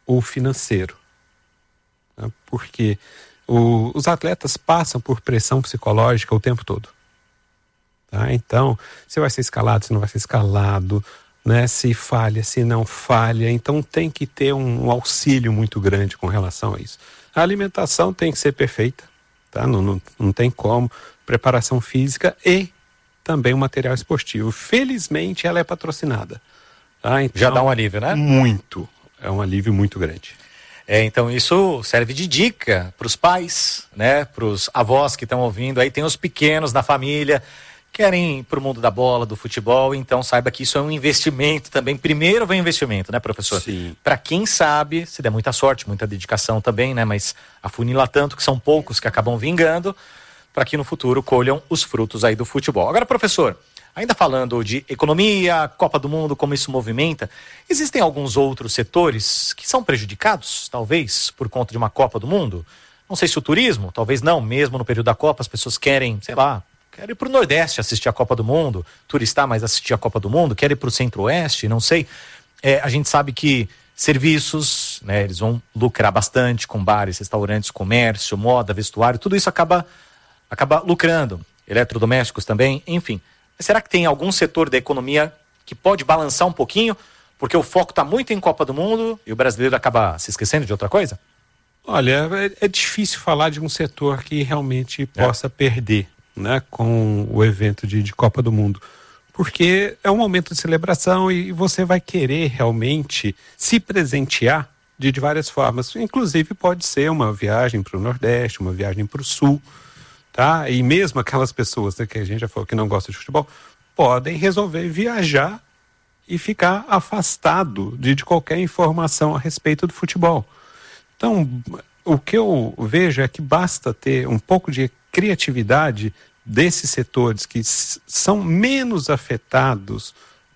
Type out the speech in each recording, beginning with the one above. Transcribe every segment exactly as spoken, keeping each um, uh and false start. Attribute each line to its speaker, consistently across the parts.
Speaker 1: o financeiro. Né? Porque o, os atletas passam por pressão psicológica o tempo todo. Tá? Então, se vai ser escalado, se não vai ser escalado, né? Se falha, se não falha. Então tem que ter um, um auxílio muito grande com relação a isso. A alimentação tem que ser perfeita, tá? Não, não, não tem como. Preparação física e também o material esportivo. Felizmente ela é patrocinada. Tá? Então,
Speaker 2: já dá um alívio, né?
Speaker 1: Muito. É um alívio muito grande.
Speaker 2: É, então isso serve de dica para os pais, né? Para os avós que estão ouvindo. Aí tem os pequenos na família, querem ir para o mundo da bola, do futebol, então saiba que isso é um investimento também. Primeiro vem o investimento, né, professor?
Speaker 1: Sim.
Speaker 2: Para quem sabe, se der muita sorte, muita dedicação também, né? Mas afunila tanto que são poucos que acabam vingando, para que no futuro colham os frutos aí do futebol. Agora, professor, ainda falando de economia, Copa do Mundo, como isso movimenta, existem alguns outros setores que são prejudicados, talvez, por conta de uma Copa do Mundo? Não sei se o turismo, talvez não, mesmo no período da Copa as pessoas querem, sei lá, quero ir para o Nordeste assistir a Copa do Mundo, turistar, mas assistir a Copa do Mundo, quero ir para o Centro-Oeste, não sei. É, a gente sabe que serviços, né, eles vão lucrar bastante com bares, restaurantes, comércio, moda, vestuário, tudo isso acaba, acaba lucrando. Eletrodomésticos também, enfim. Mas será que tem algum setor da economia que pode balançar um pouquinho, porque o foco está muito em Copa do Mundo e o brasileiro acaba se esquecendo de outra coisa?
Speaker 1: Olha, é, é difícil falar de um setor que realmente possa é. perder, né, com o evento de, de Copa do Mundo, porque é um momento de celebração e você vai querer realmente se presentear de, de várias formas, inclusive pode ser uma viagem para o Nordeste, uma viagem para o Sul, tá? E mesmo aquelas pessoas, né, que a gente já falou que não gostam de futebol, podem resolver viajar e ficar afastado de, de qualquer informação a respeito do futebol. Então, o que eu vejo é que basta ter um pouco de criatividade desses setores que s- são menos afetados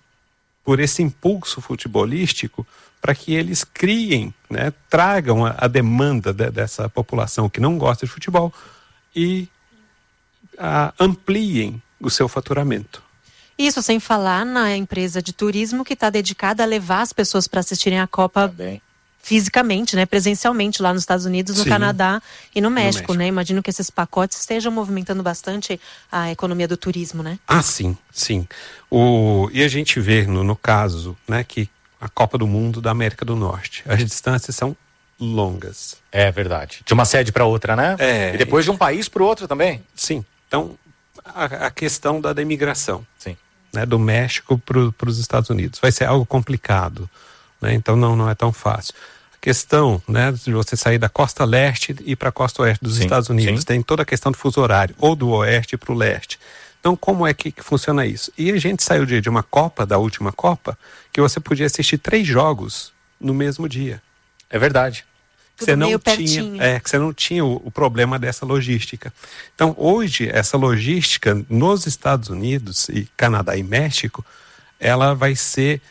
Speaker 1: por esse impulso futebolístico, para que eles criem, né, tragam a, a demanda de, dessa população que não gosta de futebol e a, ampliem o seu faturamento.
Speaker 3: Isso sem falar na empresa de turismo que está dedicada a levar as pessoas para assistirem a Copa
Speaker 2: Também.
Speaker 3: fisicamente, né, presencialmente lá nos Estados Unidos, no
Speaker 1: Sim.
Speaker 3: Canadá e no México,
Speaker 1: México.
Speaker 3: né? Imagino que esses pacotes estejam movimentando bastante a economia do turismo, né?
Speaker 1: Ah, sim, sim. O, e a gente vê no, no caso, né, que a Copa do Mundo da América do Norte, as distâncias são longas.
Speaker 2: É verdade. De uma sede para outra, né?
Speaker 1: É.
Speaker 2: E depois de um país para o outro também.
Speaker 1: Sim. Então, a, a questão da, da imigração,
Speaker 2: Sim.
Speaker 1: né, do México para os Estados Unidos vai ser algo complicado, né? Então não, não é tão fácil. A questão, né, de você sair da costa leste e ir para a costa oeste dos
Speaker 2: Sim,
Speaker 1: Estados Unidos,
Speaker 2: sim.
Speaker 1: tem toda a questão do fuso horário, ou do oeste para o leste. Então como é que, que funciona isso? E a gente saiu de, de uma Copa, da última Copa, que você podia assistir três jogos no mesmo dia.
Speaker 2: É verdade.
Speaker 3: Tudo
Speaker 1: Você não
Speaker 3: meio
Speaker 1: tinha,
Speaker 3: pertinho.
Speaker 1: é, que você não tinha o, o problema dessa logística. Então, hoje, essa logística nos Estados Unidos, e Canadá e México, ela vai ser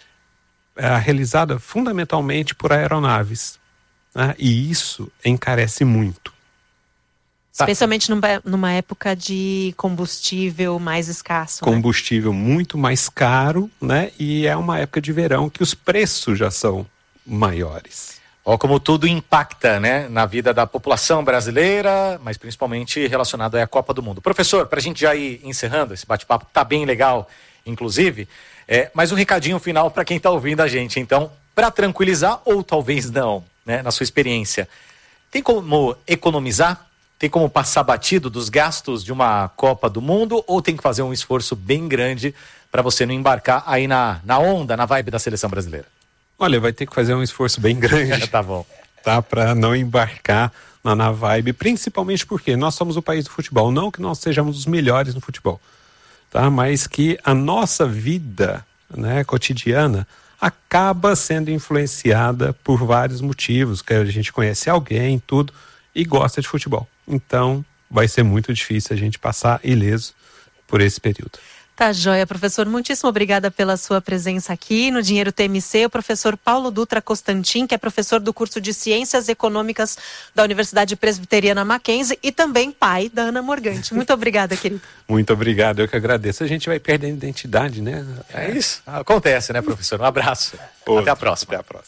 Speaker 1: é, realizada fundamentalmente por aeronaves, né? E isso encarece muito.
Speaker 3: Especialmente numa, numa época de combustível mais escasso, né?
Speaker 1: Combustível muito mais caro, né? E é uma época de verão que os preços já são maiores.
Speaker 2: Ó, como tudo impacta, né, na vida da população brasileira, mas principalmente relacionado à Copa do Mundo. Professor, para a gente já ir encerrando, esse bate-papo tá bem legal, inclusive, é, mas um recadinho final para quem está ouvindo a gente. Então, para tranquilizar, ou talvez não, né, na sua experiência, tem como economizar? Tem como passar batido dos gastos de uma Copa do Mundo? Ou tem que fazer um esforço bem grande para você não embarcar aí na, na onda, na vibe da seleção brasileira?
Speaker 1: Olha, vai ter que fazer um esforço bem grande.
Speaker 2: Tá bom.
Speaker 1: Tá, para não embarcar na, na vibe, principalmente porque nós somos o país do futebol, não que nós sejamos os melhores no futebol, tá? Mas que a nossa vida, né, cotidiana acaba sendo influenciada por vários motivos, que a gente conhece alguém, tudo, e gosta de futebol. Então, vai ser muito difícil a gente passar ileso por esse período.
Speaker 3: Tá joia, professor. Muitíssimo obrigada pela sua presença aqui no Dinheiro T M C. O professor Paulo Dutra Constantin, que é professor do curso de Ciências Econômicas da Universidade Presbiteriana Mackenzie e também pai da Ana Morgante. Muito obrigada, querido.
Speaker 1: Muito obrigado, eu que agradeço. A gente vai perdendo identidade, né?
Speaker 2: É isso. Acontece, né, professor? Um abraço.
Speaker 1: Outro.
Speaker 2: Até a próxima.
Speaker 1: Até a próxima.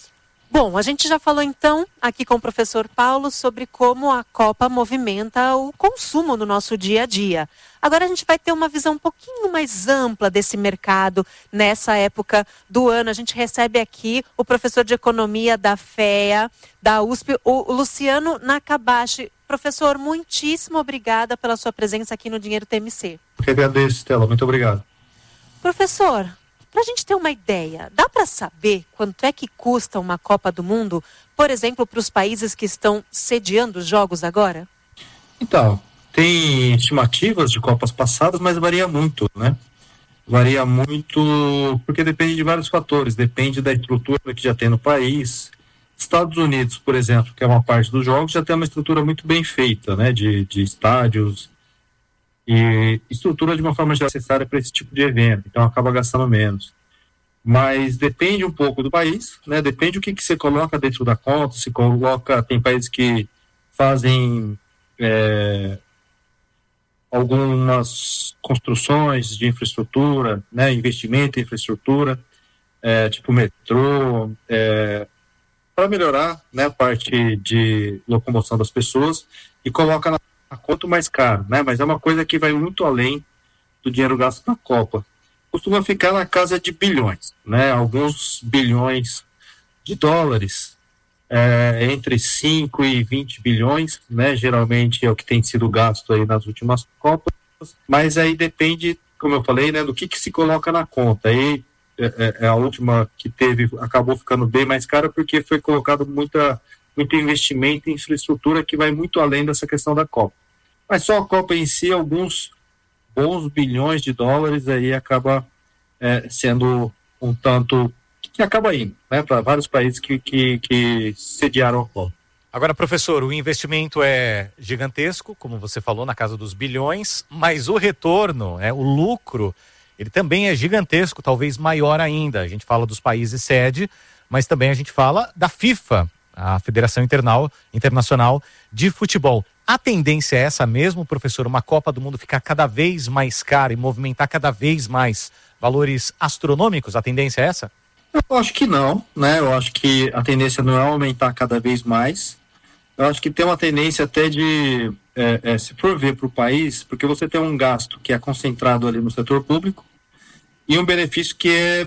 Speaker 3: Bom, a gente já falou então aqui com o professor Paulo sobre como a Copa movimenta o consumo no nosso dia a dia. Agora a gente vai ter uma visão um pouquinho mais ampla desse mercado nessa época do ano. A gente recebe aqui o professor de economia da F E A, da U S P, o Luciano Nakabashi. Professor, muitíssimo obrigada pela sua presença aqui no Dinheiro T M C.
Speaker 4: Eu agradeço, Stella. Muito obrigado.
Speaker 3: Professor, para a gente ter uma ideia, dá para saber quanto é que custa uma Copa do Mundo, por exemplo, para os países que estão sediando os jogos agora?
Speaker 4: Então, tem estimativas de Copas passadas, mas varia muito, né? Varia muito porque depende de vários fatores, depende da estrutura que já tem no país. Estados Unidos, por exemplo, que é uma parte dos jogos, já tem uma estrutura muito bem feita, né? De, de estádios e estrutura de uma forma já necessária para esse tipo de evento, então acaba gastando menos. Mas depende um pouco do país, né? Depende do que, que você coloca dentro da conta, se coloca, tem países que fazem é, algumas construções de infraestrutura, né? Investimento em infraestrutura, é, tipo metrô, é, para melhorar, né, a parte de locomoção das pessoas e coloca na conta mais caro, né? Mas é uma coisa que vai muito além do dinheiro gasto na Copa. Costuma ficar na casa de bilhões, né? Alguns bilhões de dólares, é, entre cinco e vinte bilhões, né? Geralmente é o que tem sido gasto aí nas últimas Copas, mas aí depende, como eu falei, né, do que, que se coloca na conta. Aí é, é a última que teve, acabou ficando bem mais cara porque foi colocado muita, muito investimento em infraestrutura que vai muito além dessa questão da Copa. Mas só a Copa em si, alguns bons bilhões de dólares aí acaba é, sendo um tanto que acaba indo, né, para vários países que, que, que sediaram a Copa.
Speaker 2: Agora, professor, o investimento é gigantesco, como você falou, na casa dos bilhões, mas o retorno, né, o lucro, ele também é gigantesco, talvez maior ainda. A gente fala dos países sede, mas também a gente fala da FIFA, a Federação Internacional de Futebol. A tendência é essa mesmo, professor? Uma Copa do Mundo ficar cada vez mais cara e movimentar cada vez mais valores astronômicos? A tendência é essa?
Speaker 4: Eu acho que não, né? Eu acho que a tendência não é aumentar cada vez mais. Eu acho que tem uma tendência até de, é, é, se for ver para o país, porque você tem um gasto que é concentrado ali no setor público e um benefício que é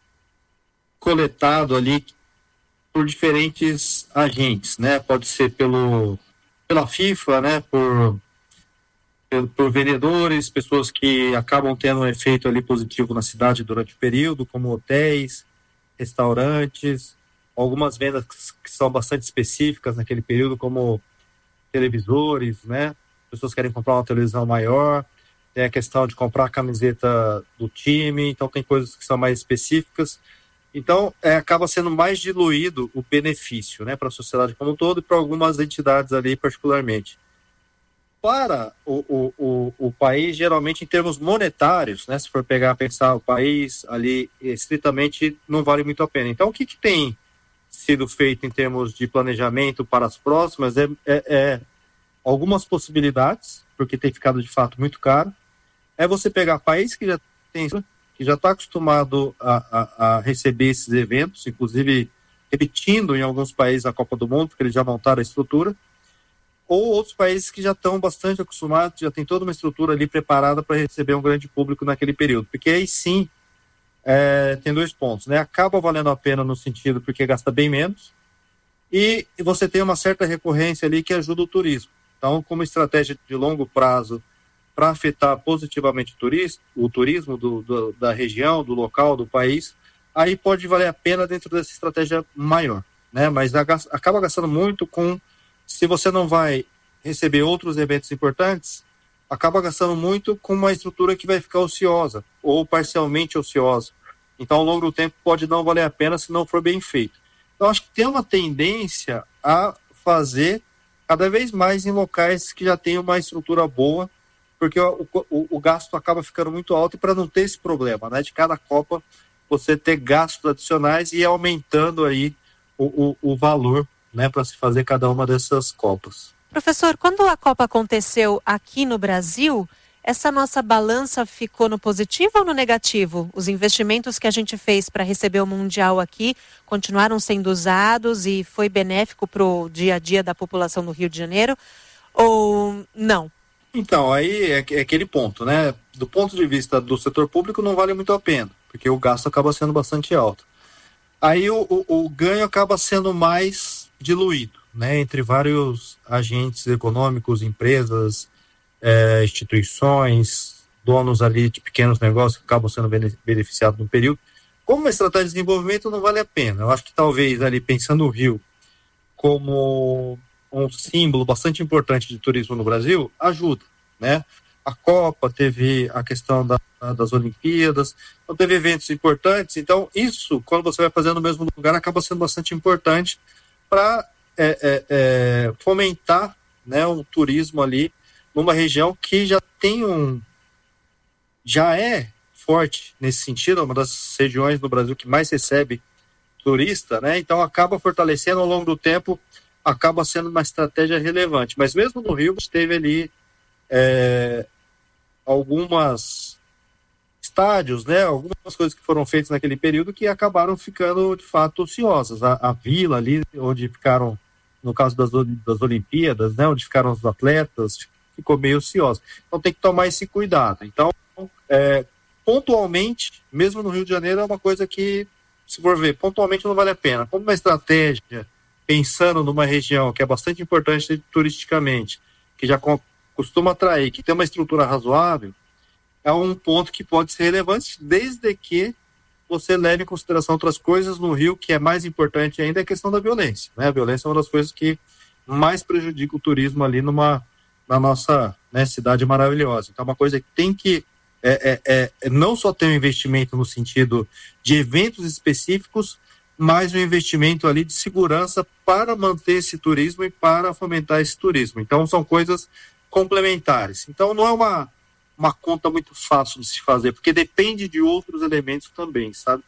Speaker 4: coletado ali por diferentes agentes, né? Pode ser pelo, pela FIFA, né? Por, por, por vendedores, pessoas que acabam tendo um efeito ali positivo na cidade durante o período, como hotéis, restaurantes, algumas vendas que são bastante específicas naquele período, como televisores, né? Pessoas querem comprar uma televisão maior, tem a questão de comprar a camiseta do time, então tem coisas que são mais específicas. Então, é, acaba sendo mais diluído o benefício, né, para a sociedade como um todo e para algumas entidades ali particularmente. Para o, o, o, o país, geralmente em termos monetários, né, se for pegar, pensar o país ali, estritamente não vale muito a pena. Então, o que, que tem sido feito em termos de planejamento para as próximas é, é, é algumas possibilidades, porque tem ficado de fato muito caro, é você pegar país que já tem... que já está acostumado a, a, a receber esses eventos, inclusive repetindo em alguns países a Copa do Mundo, porque eles já montaram a estrutura, ou outros países que já estão bastante acostumados, já tem toda uma estrutura ali preparada para receber um grande público naquele período. Porque aí sim, é, tem dois pontos, né? Acaba valendo a pena no sentido porque gasta bem menos, e você tem uma certa recorrência ali que ajuda o turismo. Então, como estratégia de longo prazo, para afetar positivamente o turismo, o turismo do, do, da região, do local, do país, aí pode valer a pena dentro dessa estratégia maior, né? Mas a, acaba gastando muito com, se você não vai receber outros eventos importantes, acaba gastando muito com uma estrutura que vai ficar ociosa, ou parcialmente ociosa. Então, ao longo do tempo, pode não valer a pena se não for bem feito. Então, acho que tem uma tendência a fazer cada vez mais em locais que já têm uma estrutura boa, porque o, o, o gasto acaba ficando muito alto, e para não ter esse problema, né, de cada Copa você ter gastos adicionais e ir aumentando aí o, o, o valor, né, para se fazer cada uma dessas Copas.
Speaker 3: Professor, quando a Copa aconteceu aqui no Brasil, essa nossa balança ficou no positivo ou no negativo? Os investimentos que a gente fez para receber o Mundial aqui continuaram sendo usados e foi benéfico para o dia a dia da população do Rio de Janeiro ou não?
Speaker 4: Então, aí é, é aquele ponto, né? Do ponto de vista do setor público não vale muito a pena, porque o gasto acaba sendo bastante alto. Aí o, o, o ganho acaba sendo mais diluído, né? Entre vários agentes econômicos, empresas, É, instituições, donos ali de pequenos negócios que acabam sendo beneficiados no período. Como uma estratégia de desenvolvimento não vale a pena. Eu acho que talvez ali pensando o Rio como um símbolo bastante importante de turismo no Brasil, ajuda, né? A Copa, teve a questão da, das Olimpíadas, então teve eventos importantes, então isso, quando você vai fazer no mesmo lugar, acaba sendo bastante importante para é, é, é, fomentar, né, um turismo ali numa região que já tem um já é forte nesse sentido, é uma das regiões do Brasil que mais recebe turista, né? Então acaba fortalecendo ao longo do tempo, acaba sendo uma estratégia relevante. Mas mesmo no Rio, teve ali é, algumas estádios, né? Algumas coisas que foram feitas naquele período que acabaram ficando de fato ociosas. A, a vila ali, onde ficaram, no caso das, das Olimpíadas, né? Onde ficaram os atletas, ficou meio ociosa. Então tem que tomar esse cuidado. Então, é, pontualmente, mesmo no Rio de Janeiro, é uma coisa que, se for ver, pontualmente não vale a pena. Como uma estratégia, pensando numa região que é bastante importante turisticamente, que já co- costuma atrair, que tem uma estrutura razoável, é um ponto que pode ser relevante, desde que você leve em consideração outras coisas no Rio, que é mais importante ainda, é a questão da violência, né? A violência é uma das coisas que mais prejudica o turismo ali numa na nossa, né, cidade maravilhosa. Então, é uma coisa que tem que é, é, é, não só ter um investimento no sentido de eventos específicos, mas um investimento ali de segurança para manter esse turismo e para fomentar esse turismo. Então, são coisas complementares. Então, não é uma, uma conta muito fácil de se fazer, porque depende de outros elementos também, sabe?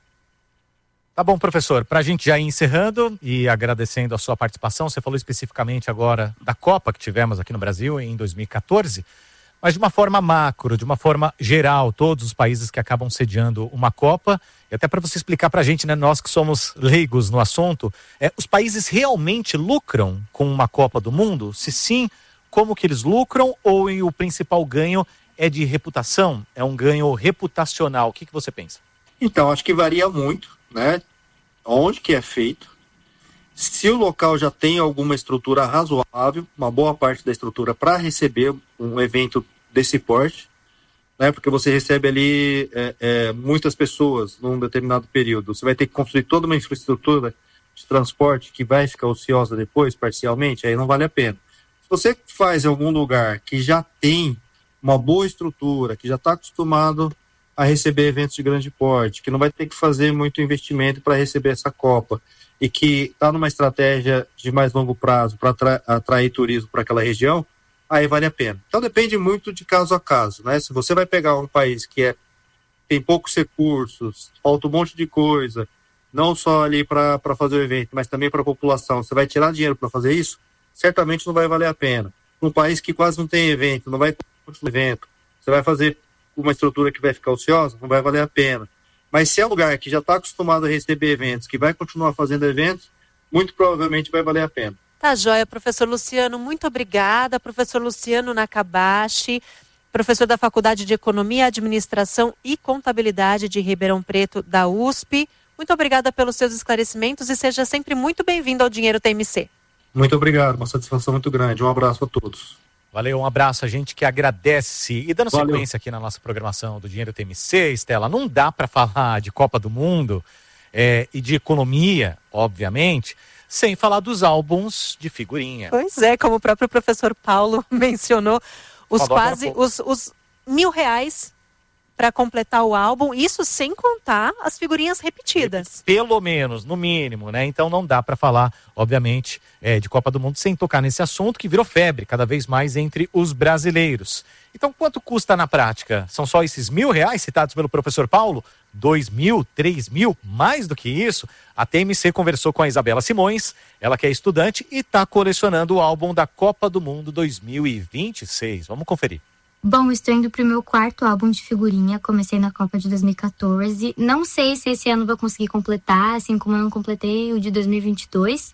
Speaker 2: Tá bom, professor, para a gente já ir encerrando e agradecendo a sua participação, você falou especificamente agora da Copa que tivemos aqui no Brasil em dois mil e quatorze, mas de uma forma macro, de uma forma geral, todos os países que acabam sediando uma Copa, e até para você explicar para a gente, né, nós que somos leigos no assunto, é, os países realmente lucram com uma Copa do Mundo? Se sim, como que eles lucram, ou o principal ganho é de reputação, é um ganho reputacional? O que, que você pensa?
Speaker 4: Então, acho que varia muito, né? Onde que é feito. Se o local já tem alguma estrutura razoável, uma boa parte da estrutura para receber um evento desse porte, né? Porque você recebe ali é, é, muitas pessoas num determinado período. Você vai ter que construir toda uma infraestrutura de transporte que vai ficar ociosa depois, parcialmente, aí não vale a pena. Se você faz em algum lugar que já tem uma boa estrutura, que já está acostumado a receber eventos de grande porte, que não vai ter que fazer muito investimento para receber essa Copa e que está numa estratégia de mais longo prazo para atra- atrair turismo para aquela região, aí vale a pena. Então depende muito de caso a caso, né? Se você vai pegar um país que é, tem poucos recursos, falta um monte de coisa, não só ali para fazer o evento, mas também para a população, você vai tirar dinheiro para fazer isso, certamente não vai valer a pena. Um país que quase não tem evento, não vai continuar evento, você vai fazer uma estrutura que vai ficar ociosa, não vai valer a pena. Mas se é um lugar que já está acostumado a receber eventos, que vai continuar fazendo eventos, muito provavelmente vai valer a pena.
Speaker 3: Tá joia, professor Luciano, muito obrigada. Professor Luciano Nakabashi, professor da Faculdade de Economia, Administração e Contabilidade de Ribeirão Preto, da U S P. Muito obrigada pelos seus esclarecimentos e seja sempre muito bem-vindo ao Dinheiro T M C.
Speaker 4: Muito obrigado, uma satisfação muito grande. Um abraço a todos.
Speaker 2: Valeu, um abraço, a gente que agradece. E dando
Speaker 4: Valeu.
Speaker 2: sequência aqui na nossa programação do Dinheiro T M C, Estela, não dá para falar de Copa do Mundo é, e de economia, obviamente, sem falar dos álbuns de figurinha.
Speaker 3: Pois é, como o próprio professor Paulo mencionou, os
Speaker 2: Falou agora há
Speaker 3: quase,
Speaker 2: pouco.
Speaker 3: os, os mil reais para completar o álbum, isso sem contar as figurinhas repetidas.
Speaker 2: Pelo menos, no mínimo, né? Então não dá para falar, obviamente, é, de Copa do Mundo sem tocar nesse assunto que virou febre cada vez mais entre os brasileiros. Então quanto custa na prática? São só esses mil reais citados pelo professor Paulo? Dois mil, três mil, mais do que isso? A T M C conversou com a Isabela Simões, ela que é estudante e está colecionando o álbum da Copa do Mundo dois mil e vinte e seis. Vamos conferir.
Speaker 5: Bom, estou indo pro meu quarto álbum de figurinha, comecei na Copa de dois mil e catorze. Não sei se esse ano vou conseguir completar, assim como eu não completei o de dois mil e vinte e dois.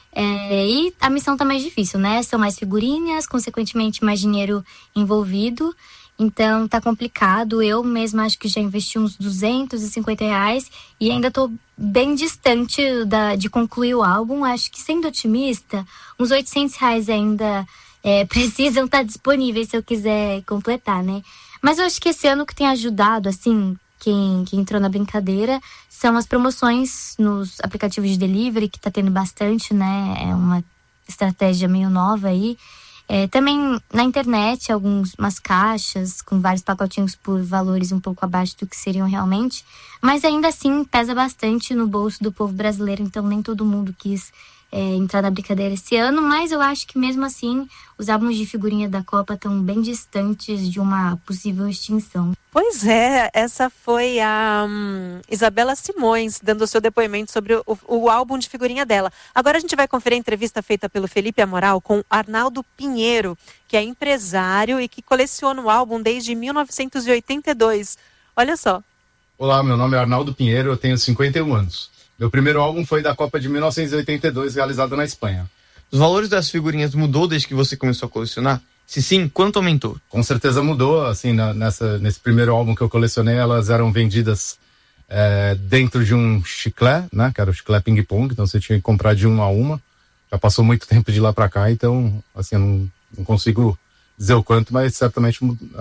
Speaker 5: É, e a missão tá mais difícil, né? São mais figurinhas, consequentemente mais dinheiro envolvido. Então tá complicado. Eu mesma acho que já investi uns duzentos e cinquenta reais e ainda tô bem distante da, de concluir o álbum. Acho que, sendo otimista, uns oitocentos reais ainda é, precisam estar disponíveis se eu quiser completar, né? Mas eu acho que esse ano que tem ajudado, assim, quem, quem entrou na brincadeira, são as promoções nos aplicativos de delivery, que tá tendo bastante, né? É uma estratégia meio nova aí. É, também na internet, algumas caixas com vários pacotinhos por valores um pouco abaixo do que seriam realmente. Mas ainda assim pesa bastante no bolso do povo brasileiro, então nem todo mundo quis é, entrar na brincadeira esse ano. Mas eu acho que mesmo assim os álbuns de figurinha da Copa estão bem distantes de uma possível extinção.
Speaker 3: Pois é, essa foi a um, Isabela Simões dando o seu depoimento sobre o, o álbum de figurinha dela. Agora a gente vai conferir a entrevista feita pelo Felipe Amoral com Arnaldo Pinheiro, que é empresário e que coleciona o álbum desde mil novecentos e oitenta e dois. Olha só.
Speaker 6: Olá, meu nome é Arnaldo Pinheiro, eu tenho cinquenta e um anos. Meu primeiro álbum foi da Copa de mil novecentos e oitenta e dois, realizada na Espanha.
Speaker 7: Os valores das figurinhas mudou desde que você começou a colecionar? Se sim, quanto aumentou?
Speaker 6: Com certeza mudou, assim, na, nessa, nesse primeiro álbum que eu colecionei, elas eram vendidas é, dentro de um chiclete, né, que era o chiclete ping-pong, então você tinha que comprar de uma a uma. Já passou muito tempo de lá pra cá, então, assim, eu não, não consigo dizer o quanto, mas certamente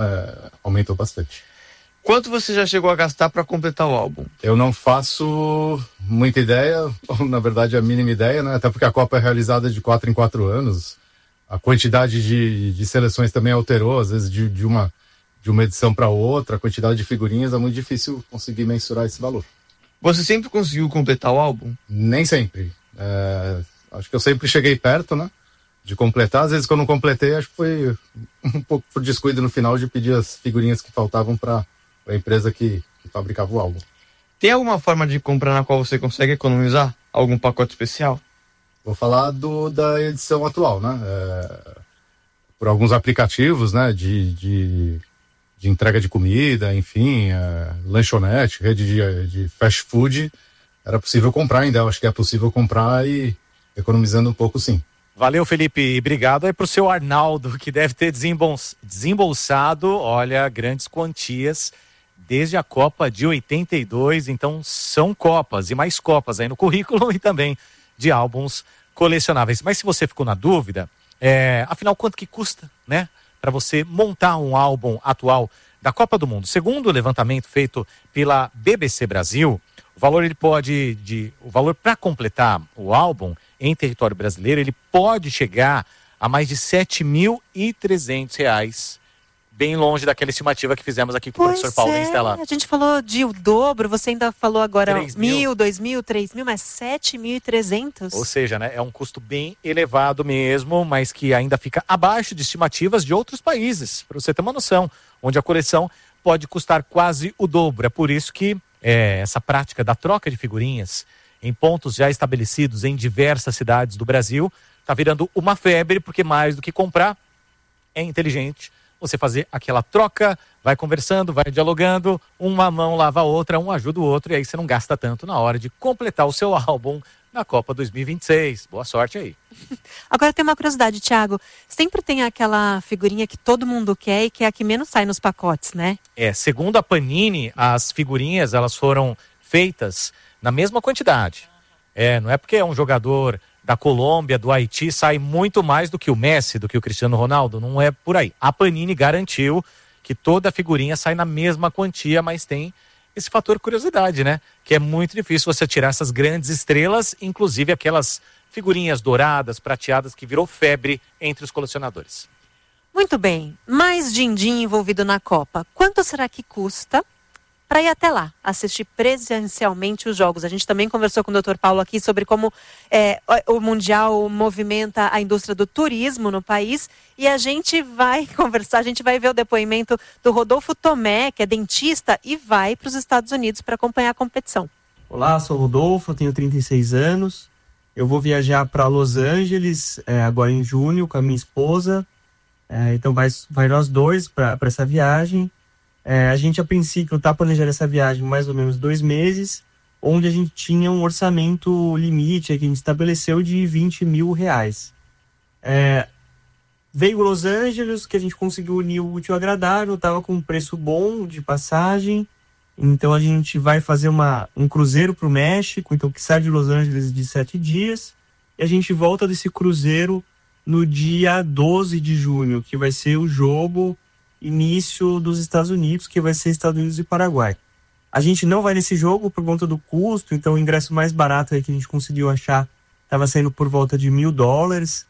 Speaker 6: é, aumentou bastante.
Speaker 7: Quanto você já chegou a gastar para completar o álbum?
Speaker 6: Eu não faço muita ideia, ou na verdade a mínima ideia, né, até porque a Copa é realizada de quatro em quatro anos. A quantidade de, de seleções também alterou, às vezes de, de, uma, de uma edição para outra, a quantidade de figurinhas, é muito difícil conseguir mensurar esse valor.
Speaker 7: Você sempre conseguiu completar o álbum?
Speaker 6: Nem sempre. É, acho que eu sempre cheguei perto, né, de completar. Às vezes que eu não completei, acho que foi um pouco por descuido no final de pedir as figurinhas que faltavam para a empresa que, que fabricava o álbum.
Speaker 7: Tem alguma forma de comprar na qual você consegue economizar? Algum pacote especial?
Speaker 6: Vou falar do, da edição atual, né? É, por alguns aplicativos, né? De, de, de entrega de comida, enfim, é, lanchonete, rede de, de fast food, era possível comprar ainda. Eu acho que é possível comprar e economizando um pouco, sim.
Speaker 2: Valeu, Felipe. E obrigado aí pro seu Arnaldo, que deve ter desembols... desembolsado, olha, grandes quantias desde a Copa de oitenta e dois. Então, são Copas e mais Copas aí no currículo e também de álbuns colecionáveis. Mas se você ficou na dúvida, é, afinal, quanto que custa, né? Para você montar um álbum atual da Copa do Mundo? Segundo o levantamento feito pela B B C Brasil, o valor ele pode, de, o valor para completar o álbum em território brasileiro, ele pode chegar a mais de sete mil e trezentos reais. Bem longe daquela estimativa que fizemos aqui com pois o professor Paulo
Speaker 3: é.
Speaker 2: Estela.
Speaker 3: A gente falou de o dobro, você ainda falou agora
Speaker 2: três mil,
Speaker 3: mil, dois mil, três mil, mas sete mil e trezentos.
Speaker 2: Ou seja, né, é um custo bem elevado mesmo, mas que ainda fica abaixo de estimativas de outros países, para você ter uma noção, onde a coleção pode custar quase o dobro. É por isso que é, essa prática da troca de figurinhas em pontos já estabelecidos em diversas cidades do Brasil está virando uma febre, porque mais do que comprar, é inteligente você fazer aquela troca, vai conversando, vai dialogando, uma mão lava a outra, um ajuda o outro, e aí você não gasta tanto na hora de completar o seu álbum na Copa dois mil e vinte e seis. Boa sorte aí.
Speaker 3: Agora tem uma curiosidade, Thiago. Sempre tem aquela figurinha que todo mundo quer e que é a que menos sai nos pacotes, né?
Speaker 2: É, segundo a Panini, as figurinhas, elas foram feitas na mesma quantidade. É, não é porque é um jogador da Colômbia, do Haiti, sai muito mais do que o Messi, do que o Cristiano Ronaldo, não é por aí. A Panini garantiu que toda a figurinha sai na mesma quantia, mas tem esse fator curiosidade, né? Que é muito difícil você tirar essas grandes estrelas, inclusive aquelas figurinhas douradas, prateadas, que virou febre entre os colecionadores.
Speaker 3: Muito bem, mais din-din envolvido na Copa. Quanto será que custa para ir até lá, assistir presencialmente os jogos? A gente também conversou com o doutor Paulo aqui sobre como é, o Mundial movimenta a indústria do turismo no país, e a gente vai conversar, a gente vai ver o depoimento do Rodolfo Tomé, que é dentista e vai para os Estados Unidos para acompanhar a competição.
Speaker 8: Olá, sou o Rodolfo, eu tenho trinta e seis anos, eu vou viajar para Los Angeles é, agora em junho com a minha esposa, É, então vai, vai nós dois para essa viagem. É, a gente, a princípio, está planejando essa viagem mais ou menos dois meses, onde a gente tinha um orçamento limite que a gente estabeleceu de vinte mil reais. É, veio Los Angeles, que a gente conseguiu unir o útil ao agradável, estava com um preço bom de passagem. Então a gente vai fazer uma, um cruzeiro para o México, então que sai de Los Angeles de sete dias, e a gente volta desse cruzeiro no dia doze de junho, que vai ser o jogo início dos Estados Unidos, que vai ser Estados Unidos e Paraguai. A gente não vai nesse jogo por conta do custo, então o ingresso mais barato aí que a gente conseguiu achar estava saindo por volta de mil dólares.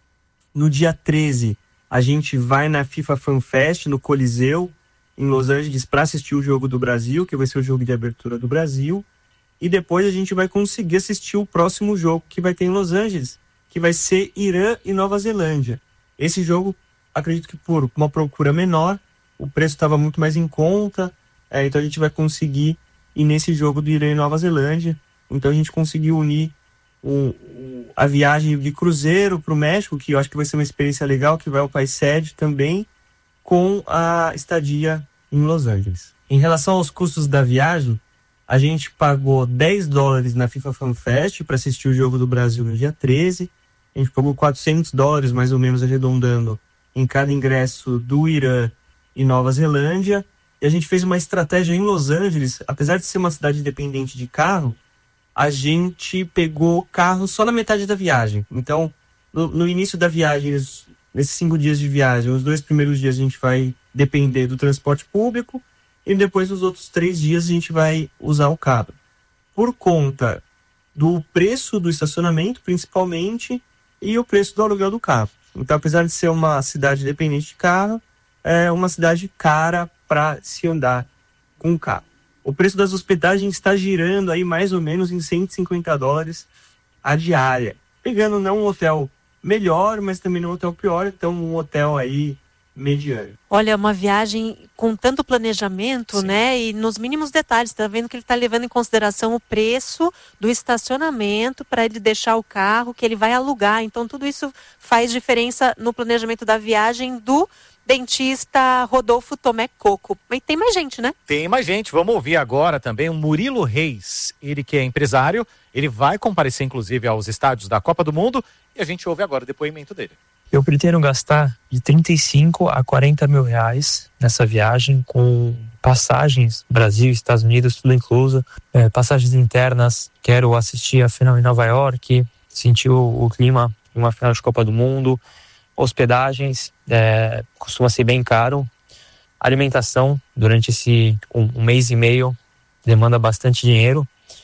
Speaker 8: No dia treze, a gente vai na FIFA Fan Fest, no Coliseu, em Los Angeles, para assistir o jogo do Brasil, que vai ser o jogo de abertura do Brasil. E depois a gente vai conseguir assistir o próximo jogo que vai ter em Los Angeles, que vai ser Irã e Nova Zelândia. Esse jogo, acredito que por uma procura menor, o preço estava muito mais em conta, é, então a gente vai conseguir ir nesse jogo do Irã e Nova Zelândia. Então a gente conseguiu unir o, o, a viagem de cruzeiro para o México, que eu acho que vai ser uma experiência legal, que vai ao país sede também, com a estadia em Los Angeles. Em relação aos custos da viagem, a gente pagou dez dólares na FIFA Fan Fest para assistir o jogo do Brasil no dia treze. A gente pagou quatrocentos dólares, mais ou menos, arredondando, em cada ingresso do Irã e Nova Zelândia. E a gente fez uma estratégia em Los Angeles. Apesar de ser uma cidade dependente de carro, a gente pegou carro só na metade da viagem. Então, no, no início da viagem, nesses cinco dias de viagem, os dois primeiros dias a gente vai depender do transporte público, e depois nos outros três dias a gente vai usar o carro. Por conta do preço do estacionamento, principalmente, e o preço do aluguel do carro. Então, apesar de ser uma cidade dependente de carro, é uma cidade cara para se andar com o carro. O preço das hospedagens está girando aí mais ou menos em cento e cinquenta dólares a diária. Pegando não um hotel melhor, mas também não um hotel pior, então um hotel aí mediano.
Speaker 3: Olha, uma viagem com tanto planejamento,
Speaker 2: Sim.
Speaker 3: né? E nos mínimos detalhes, tá vendo que ele tá levando em consideração o preço do estacionamento para ele deixar o carro que ele vai alugar. Então tudo isso faz diferença no planejamento da viagem do dentista Rodolfo Tomé Coco. Mas tem mais gente, né?
Speaker 2: Tem mais gente. Vamos ouvir agora também o Murilo Reis. Ele que é empresário, ele vai comparecer inclusive aos estádios da Copa do Mundo e a gente ouve agora o depoimento dele.
Speaker 9: Eu pretendo gastar de trinta e cinco a quarenta mil reais nessa viagem, com passagens Brasil, Estados Unidos, tudo incluso, é, passagens internas. Quero assistir a final em Nova York, sentir o, o clima de uma final de Copa do Mundo. Hospedagens, é, costuma ser bem caro. Alimentação, durante esse um, um mês e meio, demanda bastante dinheiro.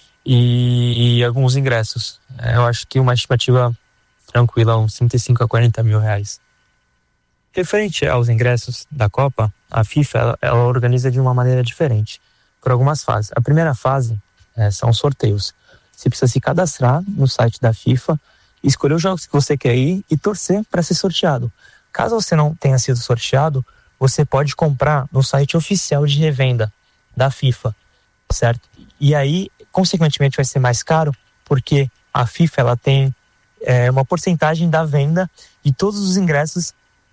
Speaker 9: E, e alguns ingressos. É, eu acho que uma estimativa tranquila, uns trinta e cinco a quarenta mil reais. Referente aos ingressos da Copa, a FIFA ela, ela organiza de uma maneira diferente, por algumas fases. A primeira fase é, são sorteios. Você precisa se cadastrar no site da FIFA, escolher os jogos que você quer ir e torcer para ser sorteado. Caso você não tenha sido sorteado, você pode comprar no site oficial de revenda da FIFA, certo? E aí, consequentemente, vai ser mais caro, porque a FIFA ela tem é, uma porcentagem da venda de todos os ingressos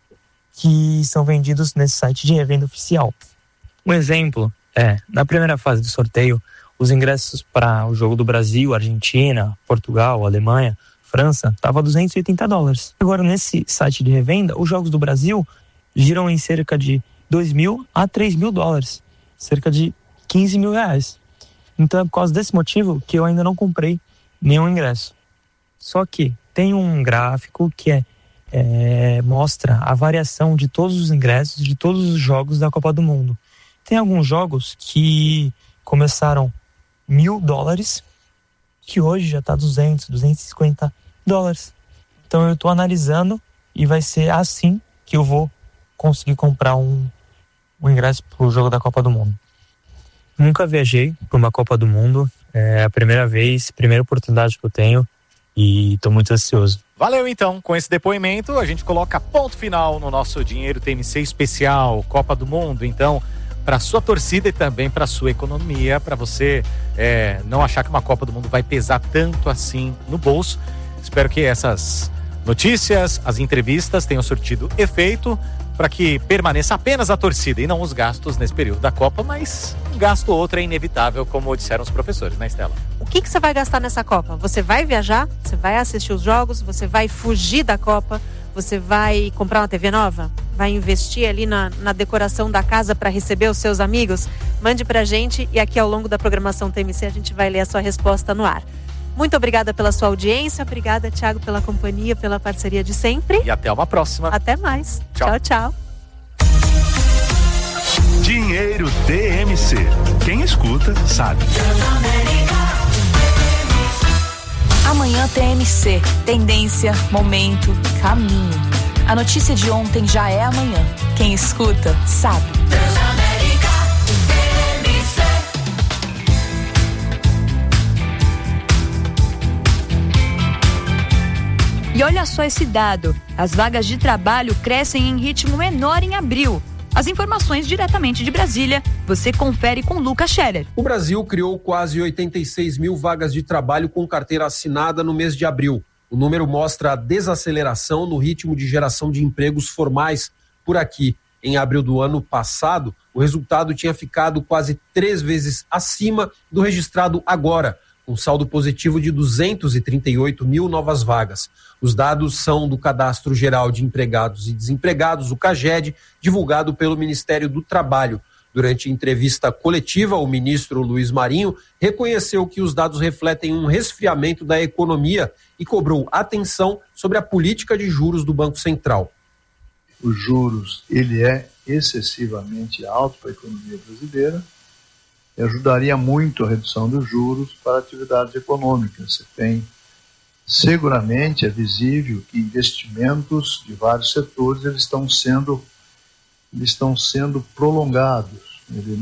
Speaker 9: que são vendidos nesse site de revenda oficial. Um exemplo é, na primeira fase do sorteio, os ingressos para o jogo do Brasil, Argentina, Portugal, Alemanha, França, estava duzentos e oitenta dólares. Agora, nesse site de revenda, os jogos do Brasil giram em cerca de dois mil a três mil dólares, cerca de quinze mil reais. Então é por causa desse motivo que eu ainda não comprei nenhum ingresso. Só que tem um gráfico que é, é, mostra a variação de todos os ingressos de todos os jogos da Copa do Mundo. Tem alguns jogos que começaram mil dólares, que hoje já está duzentos, duzentos e cinquenta dólares. Então eu estou analisando e vai ser assim que eu vou conseguir comprar um, um ingresso para o jogo da Copa do Mundo. Nunca viajei para uma Copa do Mundo, é a primeira vez, primeira oportunidade que eu tenho e estou muito ansioso.
Speaker 2: Valeu então, com esse depoimento a gente coloca ponto final no nosso Dinheiro T M C especial Copa do Mundo. Então, para sua torcida e também para sua economia, para você é, não achar que uma Copa do Mundo vai pesar tanto assim no bolso. Espero que essas notícias, as entrevistas tenham surtido efeito para que permaneça apenas a torcida e não os gastos nesse período da Copa, mas um gasto ou outro é inevitável, como disseram os professores, né, Estela?
Speaker 3: O que, que você vai gastar nessa Copa? Você vai viajar? Você vai assistir os jogos? Você vai fugir da Copa? Você vai comprar uma T V nova? Vai investir ali na, na decoração da casa para receber os seus amigos? Mande pra gente e aqui ao longo da programação T M C a gente vai ler a sua resposta no ar. Muito obrigada pela sua audiência, obrigada, Thiago, pela companhia, pela parceria de sempre.
Speaker 2: E até uma próxima.
Speaker 3: Até mais.
Speaker 2: Tchau,
Speaker 3: tchau. tchau.
Speaker 10: Dinheiro T M C. Quem escuta, sabe.
Speaker 11: Amanhã T M C. Tendência, momento, caminho. A notícia de ontem já é amanhã. Quem escuta, sabe. E olha só esse dado, as vagas de trabalho crescem em ritmo menor em abril. As informações diretamente de Brasília, você confere com Lucas Scherer.
Speaker 12: O Brasil criou quase oitenta e seis mil vagas de trabalho com carteira assinada no mês de abril. O número mostra a desaceleração no ritmo de geração de empregos formais por aqui. Em abril do ano passado, o resultado tinha ficado quase três vezes acima do registrado agora, com saldo positivo de duzentos e trinta e oito mil novas vagas. Os dados são do Cadastro Geral de Empregados e Desempregados, o CAGED, divulgado pelo Ministério do Trabalho. Durante entrevista coletiva, o ministro Luiz Marinho reconheceu que os dados refletem um resfriamento da economia e cobrou atenção sobre a política de juros do Banco Central.
Speaker 13: Os juros, ele é excessivamente alto para a economia brasileira, e ajudaria muito a redução dos juros para atividades econômicas. Você tem, seguramente é visível que investimentos de vários setores eles estão sendo, eles estão sendo prolongados. Ele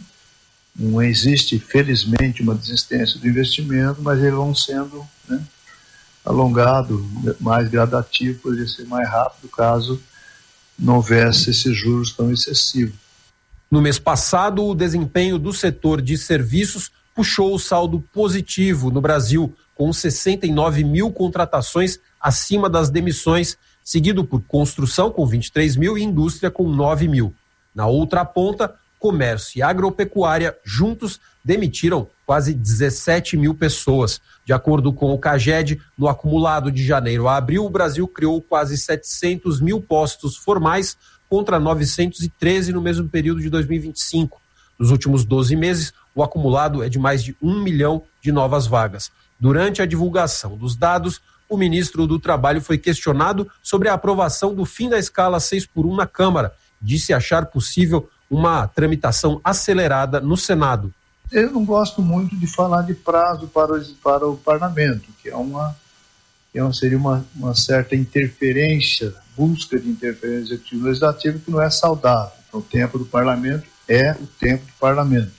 Speaker 13: não, não existe, felizmente, uma desistência do investimento, mas eles vão sendo, né, alongados, mais gradativo, poderia ser mais rápido caso não houvesse esses juros tão excessivos.
Speaker 12: No mês passado, o desempenho do setor de serviços puxou o saldo positivo no Brasil, com sessenta e nove mil contratações acima das demissões, seguido por construção com vinte e três mil e indústria com nove mil. Na outra ponta, comércio e agropecuária juntos demitiram quase dezessete mil pessoas. De acordo com o CAGED, no acumulado de janeiro a abril, o Brasil criou quase setecentos mil postos formais, contra novecentos e treze no mesmo período de dois mil e vinte e cinco. Nos últimos doze meses, o acumulado é de mais de um milhão de novas vagas. Durante a divulgação dos dados, o ministro do Trabalho foi questionado sobre a aprovação do fim da escala seis por um na Câmara. Disse achar possível uma tramitação acelerada no Senado.
Speaker 13: Eu não gosto muito de falar de prazo para o, para o parlamento, que é uma, que é uma, seria uma, uma certa interferência, busca de interferência executiva legislativa que não é saudável. Então, o tempo do parlamento é o tempo do parlamento.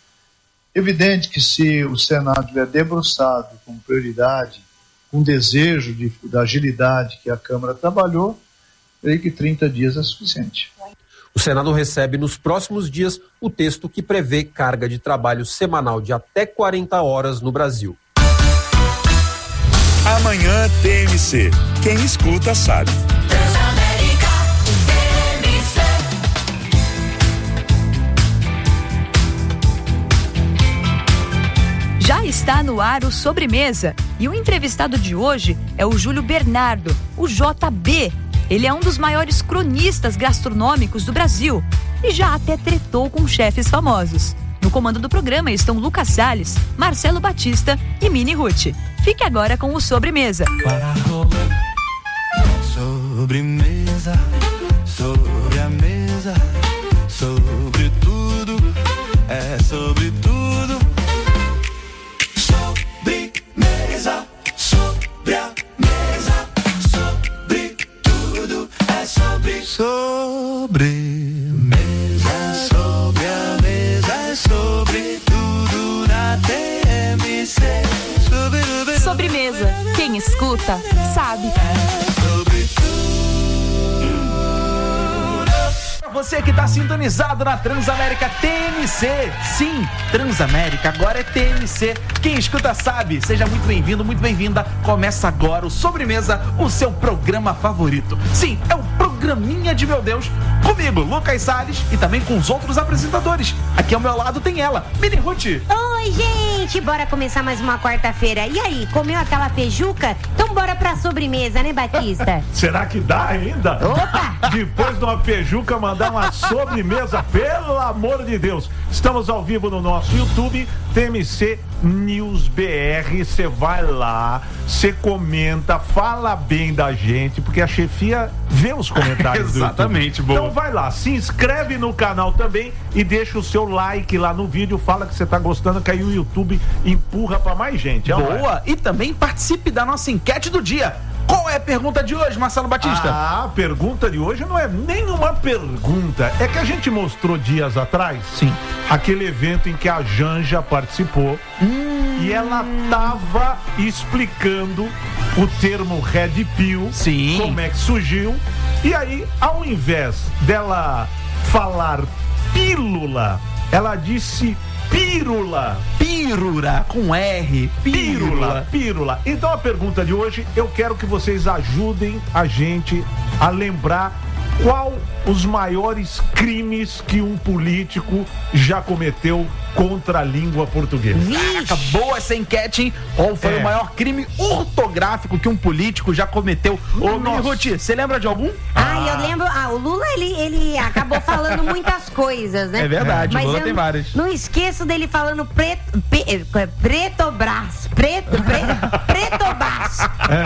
Speaker 13: Evidente que se o Senado tiver debruçado com prioridade, com desejo de, da agilidade que a Câmara trabalhou, creio que trinta dias é suficiente.
Speaker 12: O Senado recebe nos próximos dias o texto que prevê carga de trabalho semanal de até quarenta horas no Brasil.
Speaker 10: Amanhã T M C. Quem escuta sabe.
Speaker 11: Já está no ar o Sobremesa e o entrevistado de hoje é o Júlio Bernardo, o J B. Ele é um dos maiores cronistas gastronômicos do Brasil e já até tretou com chefes famosos. No comando do programa estão Lucas Salles, Marcelo Batista e Mini Ruth. Fique agora com o Sobremesa.
Speaker 14: Sobremesa, sobre a mesa, sobre tudo, é sobre tudo. Sobremesa, sobre a mesa, sobre tudo, é sobre sobremesa, sobre a mesa, é sobre tudo na T M C.
Speaker 11: Sobremesa, quem escuta sabe.
Speaker 15: você que está sintonizado na Transamérica T M C. Sim, Transamérica agora é T M C. Quem escuta sabe. Seja muito bem-vindo, muito bem-vinda. Começa agora o Sobremesa, o seu programa favorito. Sim, é o programinha de meu Deus. Comigo, Lucas Salles, e também com os outros apresentadores. Aqui ao meu lado tem ela, Mini Ruth.
Speaker 16: Oi, gente, bora começar mais uma quarta-feira. E aí, comeu aquela feijuca? Então bora pra sobremesa, né, Batista?
Speaker 17: Será que dá ainda?
Speaker 16: Opa!
Speaker 17: Depois de uma feijuca, mandar uma sobremesa, pelo amor de Deus. Estamos ao vivo no nosso YouTube, T M C News B R. Você vai lá, você comenta, fala bem da gente, porque a chefia vê os comentários do YouTube.
Speaker 15: Exatamente, boa.
Speaker 17: Então vai lá, se inscreve no canal também e deixa o seu like lá no vídeo, fala que você tá gostando, que aí o YouTube empurra pra mais gente. É
Speaker 15: Boa! E também participe da nossa enquete do dia. Qual é a pergunta de hoje, Marcelo Batista?
Speaker 17: Ah, a pergunta de hoje não é nenhuma pergunta. É que a gente mostrou dias atrás,
Speaker 15: sim,
Speaker 17: aquele evento em que a Janja participou hum. e ela tava explicando o termo Red Pill,
Speaker 15: sim,
Speaker 17: como é que surgiu. E aí, ao invés dela falar pílula, ela disse pírula.
Speaker 15: Pírula, com R.
Speaker 17: Pírula, pírula. Então a pergunta de hoje, eu quero que vocês ajudem a gente a lembrar qual os maiores crimes que um político já cometeu contra a língua portuguesa.
Speaker 15: Caraca, boa essa enquete, hein? Qual foi
Speaker 17: É.
Speaker 15: o maior crime ortográfico que um político já cometeu? Ô, Mini Ruth, você lembra de algum?
Speaker 16: Ah, eu lembro. Ah, o Lula, ele, ele acabou falando muitas coisas, né?
Speaker 15: É verdade,
Speaker 16: Mas
Speaker 15: o Lula
Speaker 16: eu
Speaker 15: tem várias.
Speaker 16: Não esqueço dele falando preto, pe, pretobras. Preto, pre, pretobras.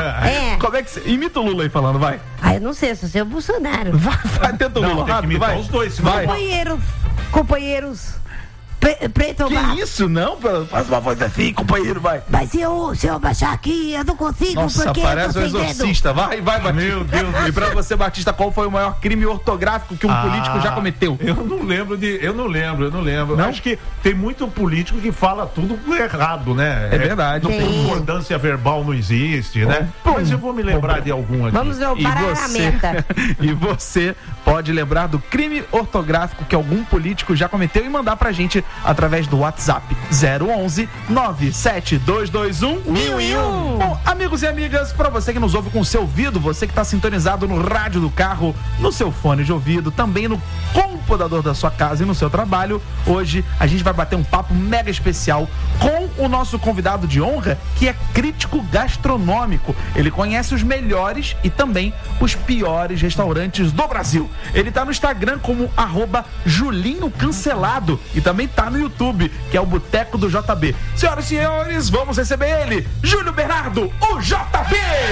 Speaker 15: É.
Speaker 16: É.
Speaker 15: Como é que você... Imita o Lula aí falando, vai.
Speaker 16: Ah, eu não sei, sou seu Bolsonaro.
Speaker 15: Vai, vai, tenta o
Speaker 17: Não,
Speaker 15: Lula,
Speaker 17: tem que
Speaker 15: rápido,
Speaker 17: imitar
Speaker 15: vai.
Speaker 17: os dois, senão
Speaker 15: vai.
Speaker 16: Companheiros, companheiros, pre, pretobras.
Speaker 15: Que isso, não? Faz uma voz assim, companheiro, vai.
Speaker 16: Mas se eu, se eu baixar aqui, eu não consigo,
Speaker 15: Nossa,
Speaker 16: porque
Speaker 15: parece um
Speaker 16: eu tô sem dedo.
Speaker 15: exorcista. Vai, vai, Batista.
Speaker 17: Meu Deus.
Speaker 15: E pra você, Batista, qual foi o maior crime ortográfico que um
Speaker 17: Ah,
Speaker 15: político já cometeu?
Speaker 17: Eu não lembro de. Eu não lembro, eu não lembro.
Speaker 15: Não?
Speaker 17: Acho que tem muito político que fala tudo errado, né?
Speaker 15: É verdade.
Speaker 17: Não tem
Speaker 16: Sim.
Speaker 17: concordância verbal, não existe, né? Mas eu vou me lembrar de algum aqui.
Speaker 16: Vamos ver o
Speaker 15: E você,
Speaker 16: meta.
Speaker 15: e você pode lembrar do crime ortográfico que algum político já cometeu e mandar pra gente através do WhatsApp zero onze nove sete dois dois um mil e um. Bom, amigos e amigas, pra você que nos ouve com o seu ouvido, você que tá sintonizado no rádio do carro, no seu fone de ouvido, também no computador da sua casa e no seu trabalho, hoje a gente vai bater um papo mega especial com o nosso convidado de honra, que é crítico gastronômico. Ele conhece os melhores e também os piores restaurantes do Brasil. Ele tá no Instagram como arroba Julinho Cancelado e também tá no YouTube, que é o Boteco do J B. Senhoras e senhores, vamos receber ele, Júlio Bernardo, o J B!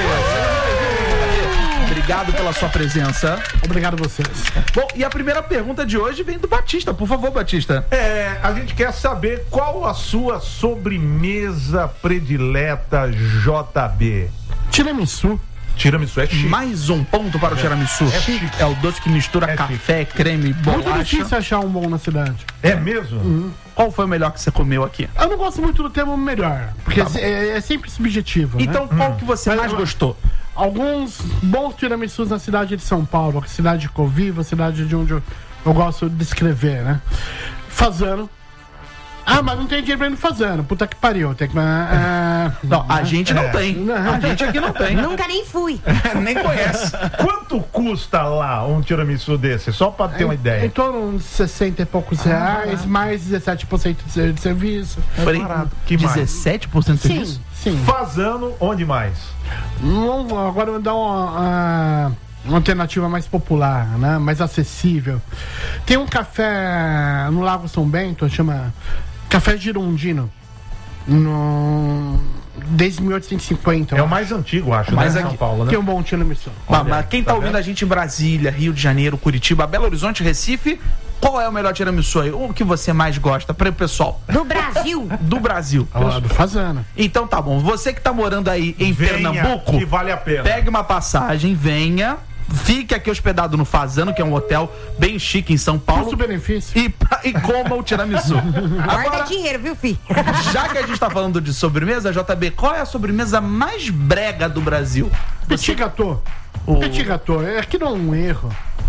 Speaker 15: Obrigado pela sua presença.
Speaker 18: Obrigado a vocês.
Speaker 15: Bom, e a primeira pergunta de hoje vem do Batista. Por favor, Batista.
Speaker 17: É, a gente quer saber qual a sua sobremesa predileta, J B.
Speaker 18: Tiramisu.
Speaker 17: Tiramisu é chique.
Speaker 15: Mais um ponto para o tiramisu.
Speaker 17: É chique.
Speaker 15: É o doce que mistura
Speaker 17: É
Speaker 15: café, creme,
Speaker 18: Muito
Speaker 15: bolacha.
Speaker 18: difícil achar um bom na cidade.
Speaker 17: É mesmo?
Speaker 18: Uhum.
Speaker 15: Qual foi o melhor que você comeu aqui?
Speaker 18: Eu não gosto muito do termo melhor, porque
Speaker 15: Tá bom.
Speaker 18: é, é sempre subjetivo.
Speaker 15: Então,
Speaker 18: né?
Speaker 15: qual que você
Speaker 18: Mas
Speaker 15: mais
Speaker 18: eu-
Speaker 15: gostou?
Speaker 18: Alguns bons tiramisus na cidade de São Paulo, a cidade de Coviva, a cidade de onde eu, eu gosto de escrever, né? Fazano. Ah, mas não tem dinheiro pra ir no Fazano. Puta que pariu. Tem que. Ah,
Speaker 15: Não, a gente não
Speaker 17: É.
Speaker 15: tem. A gente aqui não tem.
Speaker 16: Nunca nem fui.
Speaker 15: Nem conhece.
Speaker 17: Quanto custa lá um tiramisu desse? Só pra ter uma
Speaker 18: Em
Speaker 17: ideia.
Speaker 18: torno de sessenta e poucos reais, mais dezessete por cento de de serviço.
Speaker 15: Falei,
Speaker 17: Que mais?
Speaker 15: dezessete por cento
Speaker 18: Sim,
Speaker 15: disso?
Speaker 18: sim.
Speaker 17: Fazano, onde mais?
Speaker 18: Vamos agora vou dar uma, uma, uma alternativa mais popular, né? Mais acessível. Tem um café no Lago São Bento, chama Café Girondino. No... Desde mil oitocentos e cinquenta.
Speaker 17: É o mais antigo, acho,
Speaker 15: Mais
Speaker 17: né?
Speaker 15: aqui.
Speaker 17: São Paulo, né?
Speaker 18: Que é um bom tiramisu.
Speaker 15: Mas,
Speaker 17: Olha,
Speaker 15: mas quem tá,
Speaker 17: tá
Speaker 15: ouvindo
Speaker 17: vendo?
Speaker 15: a gente em Brasília, Rio de Janeiro, Curitiba, Belo Horizonte, Recife, qual é o melhor tiramisu aí? O que você mais gosta para o pessoal
Speaker 16: Do Brasil.
Speaker 15: do Brasil?
Speaker 18: Ó, do Fazano.
Speaker 15: Então tá bom, você que tá morando aí em
Speaker 17: Venha,
Speaker 15: Pernambuco,
Speaker 17: que vale a pena.
Speaker 15: pegue uma passagem, venha, fique aqui hospedado no Fazano, que é um hotel bem chique em São Paulo,
Speaker 18: Custo-benefício.
Speaker 15: e, e coma o tiramisu.
Speaker 16: Guarda
Speaker 15: Agora,
Speaker 16: dinheiro, viu, filho?
Speaker 15: já que a gente tá falando de sobremesa, J B, qual é a sobremesa mais brega do Brasil?
Speaker 18: Petit gâteau.
Speaker 15: O-
Speaker 18: Petit gâteau. É que não é um erro.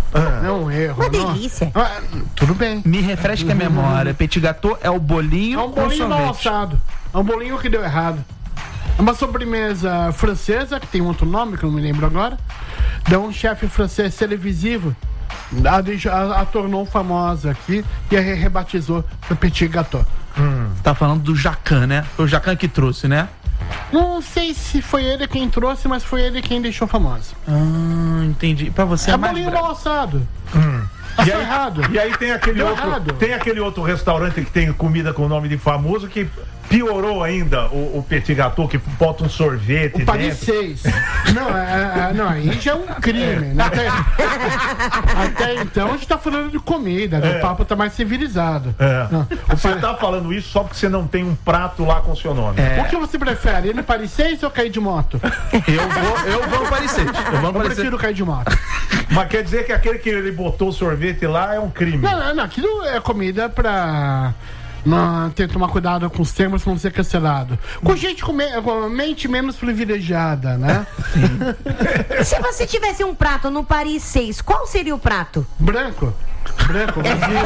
Speaker 18: Ah. Não é um erro.
Speaker 16: Uma
Speaker 18: não.
Speaker 16: delícia.
Speaker 18: Ah, tudo bem.
Speaker 15: Me refresca a memória. Petit gâteau é o bolinho
Speaker 18: É um bolinho mal assado. É um bolinho que deu errado. É uma sobremesa francesa, que tem outro nome, que eu não me lembro agora. De um chefe francês televisivo. A, a, a tornou famosa aqui e a rebatizou para Petit Gâteau.
Speaker 15: Hum. Tá falando do Jacan, né? Foi o Jacan que trouxe, né?
Speaker 18: Não sei se foi ele quem trouxe, mas foi ele quem deixou famosa.
Speaker 15: Ah, entendi. Pra você é,
Speaker 18: é
Speaker 15: mais
Speaker 18: bolinho
Speaker 15: bra...
Speaker 18: mal assado.
Speaker 17: Hum. E aí,
Speaker 18: errado.
Speaker 17: e aí tem aquele
Speaker 18: Deu
Speaker 17: outro,
Speaker 18: errado.
Speaker 17: tem aquele outro restaurante que tem comida com nome de famoso que piorou ainda o, o Petit Gâteau, que bota um sorvete
Speaker 18: o Paris
Speaker 17: dentro.
Speaker 18: seis. Não, é, é, não, aí já é um crime, é. né? Até, até então a gente tá falando de comida, né?
Speaker 17: É.
Speaker 18: O papo tá mais civilizado.
Speaker 17: É.
Speaker 18: Não,
Speaker 17: Você
Speaker 18: pa...
Speaker 17: tá falando isso só porque você não tem um prato lá com o seu nome.
Speaker 18: É. O que você prefere? Ir no Paris seis ou cair de moto?
Speaker 15: Eu vou, eu vou no Paris seis. Eu, vou no
Speaker 18: eu
Speaker 15: Paris
Speaker 18: prefiro
Speaker 15: seis.
Speaker 18: cair de moto.
Speaker 17: Mas quer dizer que aquele que ele botou o sorvete lá é um crime?
Speaker 18: Não, não, não, aquilo é comida pra... Não, tem que tomar cuidado com os termos pra não ser cancelado. Com gente com, me, com mente menos privilegiada, né?
Speaker 16: Se você tivesse um prato no Paris seis, qual seria o prato?
Speaker 18: Branco. Branco, vazio.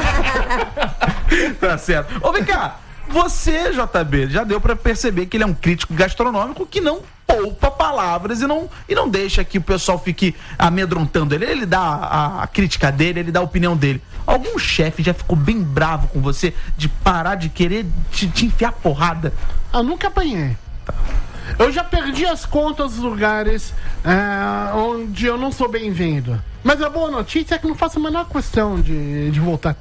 Speaker 15: Tá certo. Ô, vem cá. Você, J B, já deu pra perceber que ele é um crítico gastronômico que não poupa palavras e não, e não deixa que o pessoal fique amedrontando ele. Ele dá a, a crítica dele, ele dá a opinião dele. Algum chefe já ficou bem bravo com você de parar de querer te, te enfiar porrada?
Speaker 18: Eu nunca apanhei. Eu já perdi as contas dos lugares é, onde eu não sou bem-vindo. Mas a boa notícia é que não faço a menor questão de, de voltar.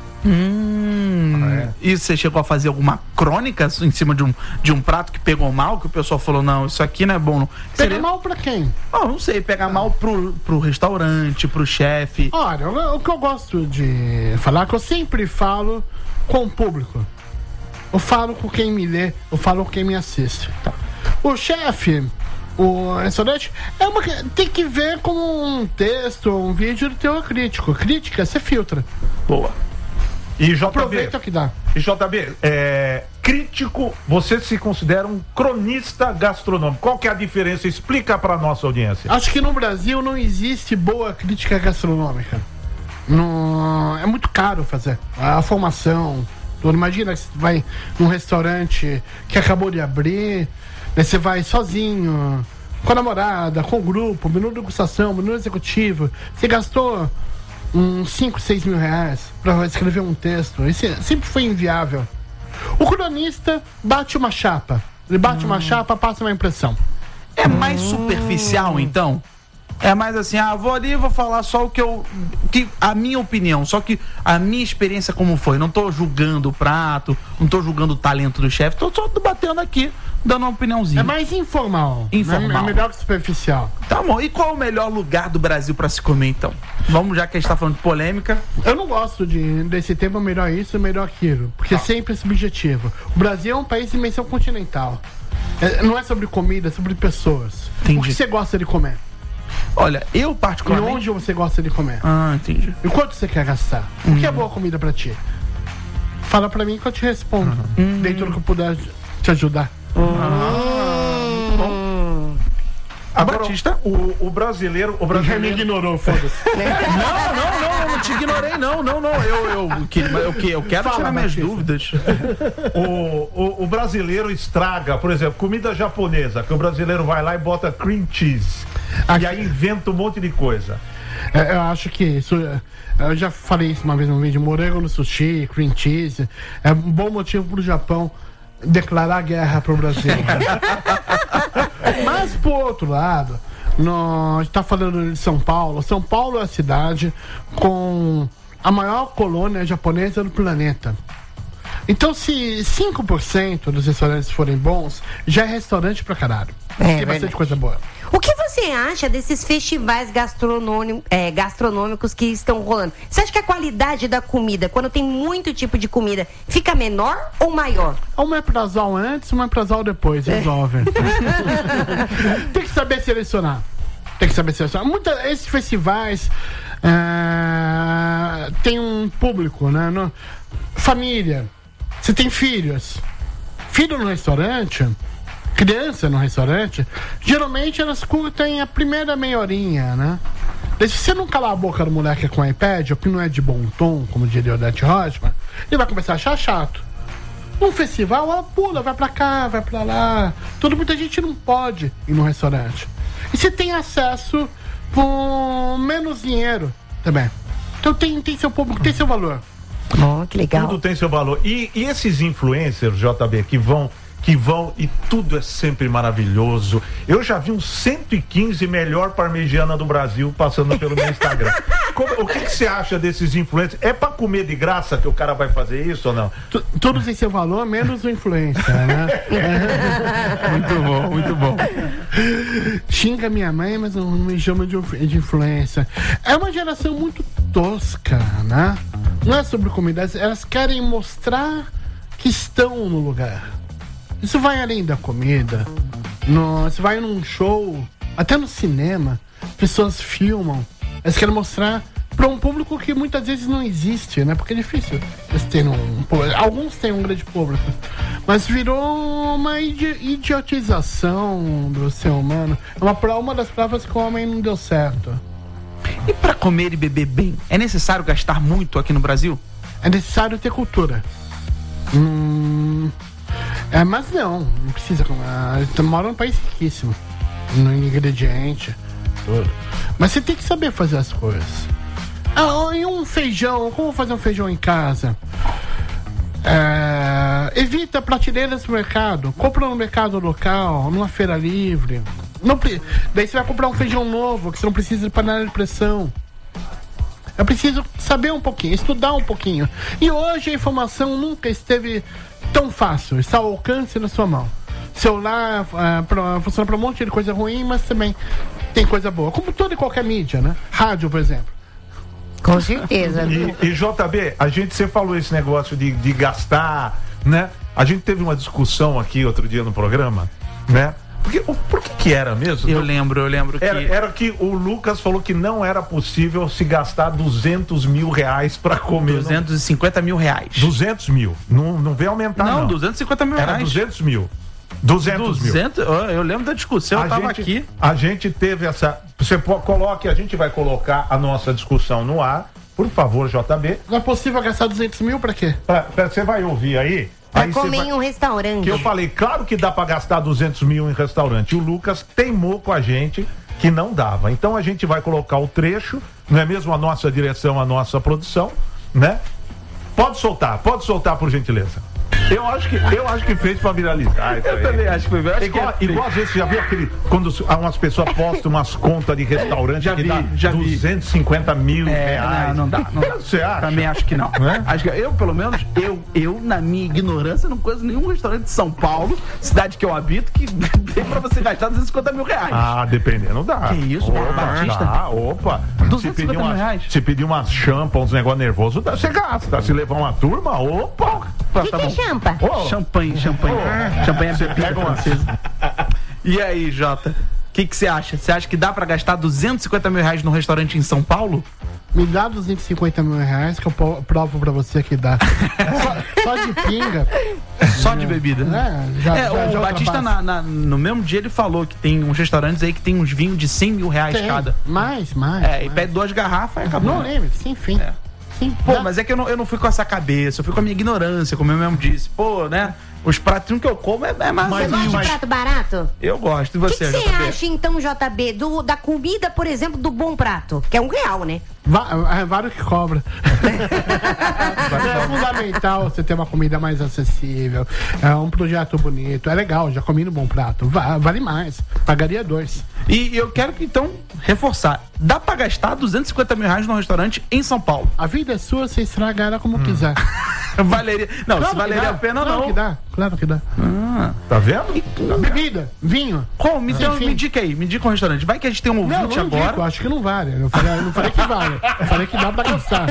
Speaker 15: Hum, ah, é. E você chegou a fazer alguma crônica em cima de um, de um prato que pegou mal, que o pessoal falou, não, isso aqui não é bom. Não.
Speaker 18: Pega Seria... mal pra quem?
Speaker 15: Oh, não sei, pega ah. mal pro, pro restaurante, pro chefe.
Speaker 18: Olha, o, o que eu gosto de falar, que eu sempre falo com o público. Eu falo com quem me lê, eu falo com quem me assiste. Tá. O chefe, o restaurante, é uma, tem que ver como um texto, um vídeo de teor crítico. Crítica, você filtra.
Speaker 17: Boa. E J B,
Speaker 18: aproveita que dá.
Speaker 17: E J B, é, crítico, você se considera um cronista gastronômico. Qual que é a diferença? Explica para nossa audiência.
Speaker 18: Acho que no Brasil não existe boa crítica gastronômica. No, é muito caro fazer. A formação. Imagina que você vai num restaurante que acabou de abrir, daí você vai sozinho, com a namorada, com o grupo, menu de degustação, menu executivo. Você gastou uns cinco, seis mil reais para escrever um texto. Isso sempre foi inviável. O cronista bate uma chapa. Ele bate hum. uma chapa, passa uma impressão.
Speaker 15: É mais hum. superficial, então? É mais assim, ah, vou ali e vou falar só o que eu... Que, a minha opinião, só que a minha experiência como foi. Não tô julgando o prato, não tô julgando o talento do chefe, tô só batendo aqui, dando uma opiniãozinha.
Speaker 18: É mais informal.
Speaker 15: Informal.
Speaker 18: É melhor que superficial.
Speaker 15: Tá bom, e qual é o melhor lugar do Brasil pra se comer, então? Vamos, já que a gente tá falando de polêmica.
Speaker 18: Eu não gosto de, desse tema, melhor isso, melhor aquilo. Porque tá. sempre é subjetivo. O Brasil é um país de dimensão continental. É, não é sobre comida, é sobre pessoas. Entendi. O que você gosta de comer?
Speaker 15: Olha, eu particularmente...
Speaker 18: E onde você gosta de comer?
Speaker 15: Ah, entendi.
Speaker 18: E quanto você quer gastar? Hum. O que é boa comida pra ti? Fala pra mim que eu te respondo. Hum. Dentro do que eu puder te ajudar.
Speaker 17: Ah, bom. Agora, Batista, o, o brasileiro... O brasileiro...
Speaker 18: me ignorou, foda-se.
Speaker 15: Não, não, não, eu não te ignorei, não, não, não. Eu, eu, eu, eu, eu quero Fala, tirar minhas Batista. dúvidas.
Speaker 17: O, o, o brasileiro estraga, por exemplo, comida japonesa, que o brasileiro vai lá e bota cream cheese. Aqui. E aí inventa um monte de coisa.
Speaker 18: É, eu acho que isso... Eu já falei isso uma vez no vídeo. Morango no sushi, cream cheese. É um bom motivo pro Japão declarar guerra pro Brasil. Mas, por outro lado, no, a gente tá falando de São Paulo. São Paulo é a cidade com a maior colônia japonesa do planeta. Então, se cinco por cento dos restaurantes forem bons, já é restaurante pra caralho. É, tem bastante verdade. coisa boa.
Speaker 16: O que você acha desses festivais gastronômicos, é, gastronômicos que estão rolando? Você acha que a qualidade da comida, quando tem muito tipo de comida, fica menor ou maior?
Speaker 18: Uma é prazol antes, uma é prazol depois, resolve. É. Tem que saber selecionar. Tem que saber selecionar. Muita, esses festivais uh, tem um público, né? No, família. Você tem filhos. Filho no restaurante... Criança no restaurante, geralmente elas curtem a primeira meia horinha, né? Daí, se você não calar a boca do moleque com o iPad, ou que não é de bom tom, como diria o Odete Roitman, ele vai começar a achar chato. Num festival, ela pula, vai pra cá, vai pra lá. Toda muita gente não pode ir num restaurante. E você tem acesso por menos dinheiro também. Então tem, tem seu público, tem seu valor.
Speaker 16: Oh, que legal.
Speaker 17: Tudo tem seu valor. E, e esses influencers, J B, que vão, que vão e tudo é sempre maravilhoso. Eu já vi uns cento e quinze melhor parmegiana do Brasil passando pelo meu Instagram. Como, o que, que você acha desses influencers? É pra comer de graça que o cara vai fazer isso ou não?
Speaker 18: T- Todos têm seu valor, menos o influencer, né?
Speaker 15: Muito bom, muito bom.
Speaker 18: Xinga minha mãe, mas não me chama de, de influencer. É uma geração muito tosca, né? Não é sobre comida, elas querem mostrar que estão no lugar. Isso vai além da comida. No, você vai num show, até no cinema, pessoas filmam. Elas querem mostrar para um público que muitas vezes não existe, né? Porque é difícil eles terem um, alguns têm um grande público, mas virou uma idi- idiotização do ser humano. É uma, uma das provas que o homem não deu certo.
Speaker 15: E para comer e beber bem, é necessário gastar muito aqui no Brasil?
Speaker 18: É necessário ter cultura. Hum, é, mas não, não precisa comer. Eu moro num país riquíssimo, no ingrediente, tudo. Mas você tem que saber fazer as coisas. Ah, e um feijão, como fazer um feijão em casa? É, evita prateleiras no mercado, compra no mercado local, numa feira livre. Não, daí você vai comprar um feijão novo, que você não precisa de panela de pressão. É preciso saber um pouquinho, estudar um pouquinho. E hoje a informação nunca esteve tão fácil, está ao alcance na sua mão. Celular uh, pra, funciona para um monte de coisa ruim, mas também tem coisa boa. Como toda e qualquer mídia, né? Rádio, por exemplo.
Speaker 16: Com certeza.
Speaker 17: E, e J B, a gente, você falou esse negócio de, de gastar, né? A gente teve uma discussão aqui outro dia no programa, né? Porque, por que que era mesmo?
Speaker 15: Eu lembro, eu lembro que...
Speaker 17: Era, era que o Lucas falou que não era possível se gastar duzentos mil reais pra comer.
Speaker 15: duzentos e cinquenta mil reais.
Speaker 17: duzentos mil. Não, não veio aumentar, não.
Speaker 15: Não, duzentos e cinquenta mil
Speaker 17: era
Speaker 15: reais.
Speaker 17: duzentos mil. duzentos mil.
Speaker 15: Eu lembro da discussão, eu
Speaker 17: a
Speaker 15: tava
Speaker 17: gente,
Speaker 15: aqui.
Speaker 17: A gente teve essa... Você coloque, a gente vai colocar a nossa discussão no ar. Por favor, J B.
Speaker 18: Não é possível gastar duzentos mil pra quê?
Speaker 17: Pra, pra, você vai ouvir aí...
Speaker 16: Pra
Speaker 17: Aí
Speaker 16: comer
Speaker 17: vai...
Speaker 16: em um restaurante.
Speaker 17: Que eu falei, claro que dá pra gastar duzentos mil em restaurante. O Lucas teimou com a gente que não dava. Então a gente vai colocar o trecho, não é mesmo? A nossa direção, a nossa produção, né? Pode soltar, pode soltar por gentileza. Eu acho que, eu acho que fez pra viralizar. Isso
Speaker 15: eu
Speaker 17: aí.
Speaker 15: também acho que foi. Acho
Speaker 17: igual,
Speaker 15: que é
Speaker 17: igual às vezes, você já viu aquele. Quando umas pessoas postam umas contas de restaurante
Speaker 15: já
Speaker 17: que
Speaker 15: vi,
Speaker 17: dá
Speaker 15: já vi.
Speaker 17: duzentos e cinquenta mil
Speaker 15: É,
Speaker 17: reais.
Speaker 15: não, não dá. Não dá.
Speaker 17: Você acha?
Speaker 15: Também acho que não.
Speaker 17: É?
Speaker 15: Acho que eu, pelo menos, eu, eu, na minha ignorância, não conheço nenhum restaurante de São Paulo, cidade que eu habito, que tem pra você gastar duzentos e cinquenta mil reais.
Speaker 17: Ah, dependendo, dá.
Speaker 15: Que isso,
Speaker 17: opa,
Speaker 15: Batista?
Speaker 17: Dá, opa.
Speaker 15: duzentos e cinquenta mil reais.
Speaker 17: Se pedir umas champa, uns negócios nervosos, dá, você gasta. Se levar uma turma, opa.
Speaker 16: O que, que é champa?
Speaker 17: Oh.
Speaker 15: Champanhe, champanhe.
Speaker 17: Oh.
Speaker 15: Champanhe é bebida
Speaker 17: pega uma-
Speaker 15: francesa. E aí, Jota? O que que você acha? Você acha que dá pra gastar duzentos e cinquenta mil reais num restaurante em São Paulo?
Speaker 18: Me dá duzentos e cinquenta mil reais que eu po- provo pra você que dá. só, só de pinga.
Speaker 15: Só de bebida.
Speaker 18: É, já,
Speaker 15: É,
Speaker 18: já,
Speaker 15: o
Speaker 18: já
Speaker 15: Batista,
Speaker 18: ultrapassa.
Speaker 15: na- na- no mesmo dia, ele falou que tem uns restaurantes aí que tem uns vinhos de cem mil reais
Speaker 18: Tem,
Speaker 15: cada.
Speaker 18: Mais, mais.
Speaker 15: É, e
Speaker 18: mais.
Speaker 15: pede duas garrafas e acabou.
Speaker 18: Não lembro, sem fim.
Speaker 15: É.
Speaker 18: Sim,
Speaker 15: Pô,
Speaker 18: dá.
Speaker 15: mas é que eu não, eu não fui com essa cabeça, eu fui com a minha ignorância, como eu mesmo disse. Pô, né? Os pratinhos que eu como é, é mais.
Speaker 16: Você gosta de prato barato?
Speaker 15: Eu gosto. E
Speaker 16: O que
Speaker 15: você,
Speaker 16: que você
Speaker 15: J B?
Speaker 16: acha, então, J B, do, da comida, por exemplo, do bom prato? Que é um real, né?
Speaker 18: Va- é vários que cobra. É fundamental você ter uma comida mais acessível. É um projeto bonito. É legal, já comi no Bom Prato. Va- vale mais. Pagaria dois.
Speaker 15: E eu quero que, então, reforçar. Dá pra gastar duzentos e cinquenta mil reais num restaurante em São Paulo?
Speaker 18: A vida é sua, você estraga ela como quiser.
Speaker 15: Valeria. Não,
Speaker 18: Claro
Speaker 15: se
Speaker 18: que
Speaker 15: valeria
Speaker 18: dá,
Speaker 15: a pena,
Speaker 18: claro
Speaker 15: não.
Speaker 18: que dá, claro que dá.
Speaker 15: Ah.
Speaker 17: Tá vendo?
Speaker 18: Bebida, vinho.
Speaker 15: Como? Me, então,
Speaker 18: Enfim.
Speaker 15: me indica aí, me indica um restaurante. Vai que a gente tem um
Speaker 18: Não,
Speaker 15: ouvinte
Speaker 18: não
Speaker 15: agora.
Speaker 18: indico, acho que não vale. Eu falei, eu não falei que vale. Eu falei que dá pra gastar.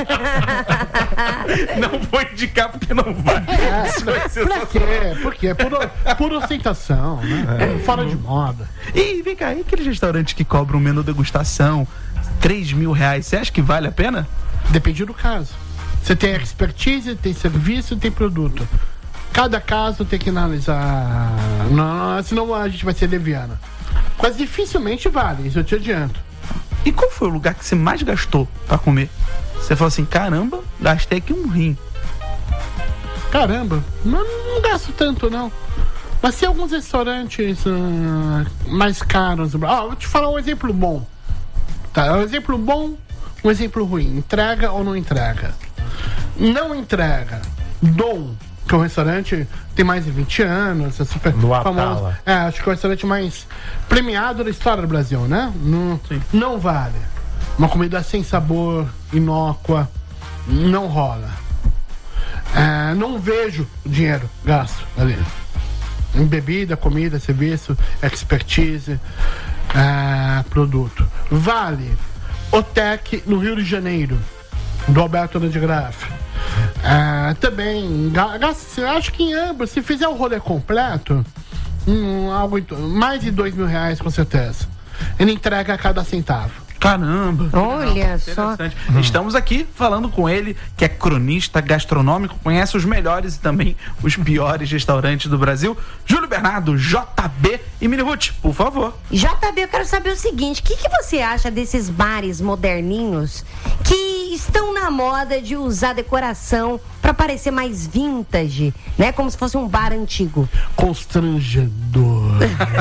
Speaker 15: Não vou indicar porque não vai.
Speaker 18: É,
Speaker 15: Isso vai ser
Speaker 18: pra quê? Por quê? Por, por ostentação, né?
Speaker 15: É.
Speaker 18: Fora de moda.
Speaker 15: E vem cá, e aqueles restaurantes que cobram um menu degustação, três mil reais, você acha que vale a pena?
Speaker 18: Depende do caso. Você tem expertise, tem serviço, tem produto. Cada caso tem que analisar. Não, senão a gente vai ser leviana. Mas dificilmente vale, isso eu te adianto.
Speaker 15: E qual foi o lugar que você mais gastou pra comer? Você falou assim, caramba, gastei aqui um rim.
Speaker 18: Caramba, não, não gasto tanto não. Mas tem alguns restaurantes uh, mais caros. Ah, vou te falar um exemplo bom. Tá, um exemplo bom, um exemplo ruim. Entrega ou não entrega? Não entrega. Dom, que é um restaurante tem mais de vinte anos, é super
Speaker 17: no
Speaker 18: famoso.
Speaker 17: Atala.
Speaker 18: É, acho que é o restaurante mais premiado da história do Brasil, né? Não, não vale. Uma comida sem sabor, inócua, não rola. É, não vejo dinheiro gasto ali. Em bebida, comida, serviço, expertise, é, produto. Vale Otec no Rio de Janeiro, do Alberto Landgraf. É, também, gasta, acho que em ambos, se fizer o rolê completo, hum, algo, mais de dois mil reais com certeza. Ele entrega a cada centavo.
Speaker 15: Caramba!
Speaker 16: Olha só.
Speaker 15: Hum. Estamos aqui falando com ele, que é cronista gastronômico, conhece os melhores e também os piores restaurantes do Brasil. Júlio Bernardo, J B e Mini Ruth, por favor.
Speaker 16: J B, eu quero saber o seguinte: o que, que você acha desses bares moderninhos que estão na moda de usar decoração para parecer mais vintage, né? Como se fosse um bar antigo.
Speaker 18: Constrangedor.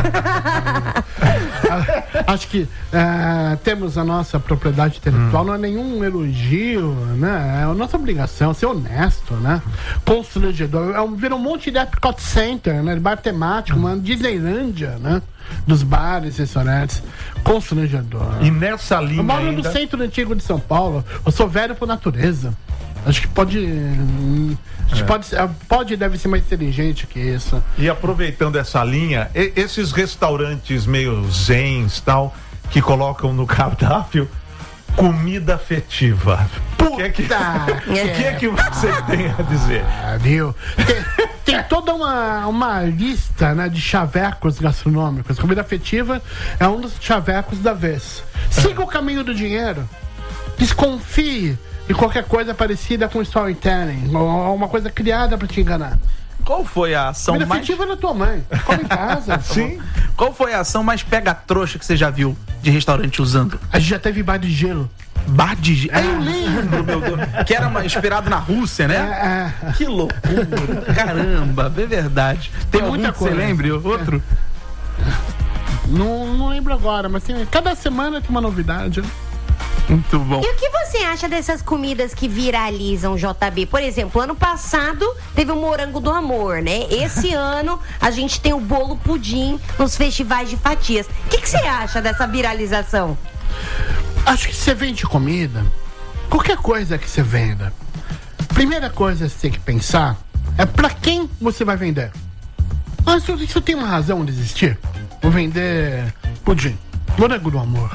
Speaker 18: Acho que uh, temos a nossa propriedade intelectual, hum. não é nenhum elogio, né? É a nossa obrigação ser honesto, né? Constrangedor. É um, vira um monte de Epcot Center, né? Bar temático, uma Disneylândia, né? Dos bares, restaurantes. Constrangedor.
Speaker 17: E nessa linha.
Speaker 18: Eu moro
Speaker 17: ainda...
Speaker 18: no centro antigo de São Paulo. Eu sou velho por natureza. Acho que pode. Acho é. pode, pode deve ser mais inteligente que isso.
Speaker 17: E aproveitando essa linha, e, esses restaurantes meio zens tal, que colocam no cardápio comida afetiva. O que é que, o que, é que você tem a dizer?
Speaker 18: Ah, viu? Tem, tem toda uma, uma lista, né, de chavecos gastronômicos. Comida afetiva é um dos chavecos da vez. Siga o caminho do dinheiro. Desconfie de qualquer coisa parecida com storytelling, ou uma coisa criada pra te enganar.
Speaker 15: Qual foi a ação
Speaker 18: Comida
Speaker 15: mais...
Speaker 18: afetiva da tua mãe. Come em casa.
Speaker 15: Sim. Qual foi a ação mais pega-trouxa que você já viu de restaurante usando?
Speaker 18: A gente já teve bar de gelo.
Speaker 15: Bar de gelo? É, eu lembro, meu Deus. Que era uma, inspirado na Rússia, né?
Speaker 18: É, é.
Speaker 15: Que loucura. Caramba, é verdade. Tem, Tem muita coisa. Você lembra? Outro?
Speaker 18: É. Não, não lembro agora, mas tem, cada semana tem uma novidade, né?
Speaker 15: Muito bom.
Speaker 16: E o que você acha dessas comidas que viralizam, J B? Por exemplo, ano passado teve o morango do amor, né? Esse ano a gente tem o bolo pudim nos festivais de fatias. O que, que você acha dessa viralização?
Speaker 18: Acho que você vende comida, qualquer coisa que você venda, primeira coisa que você tem que pensar é pra quem você vai vender. Mas isso, isso tem uma razão de existir. Vou vender pudim, morango do amor.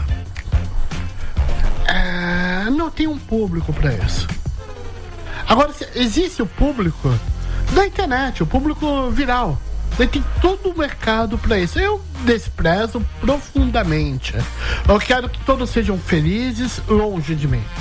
Speaker 18: É, não tem um público para isso. Agora, existe o público da internet, o público viral. Daí tem todo o mercado para isso. Eu desprezo profundamente. Eu quero que todos sejam felizes longe de mim.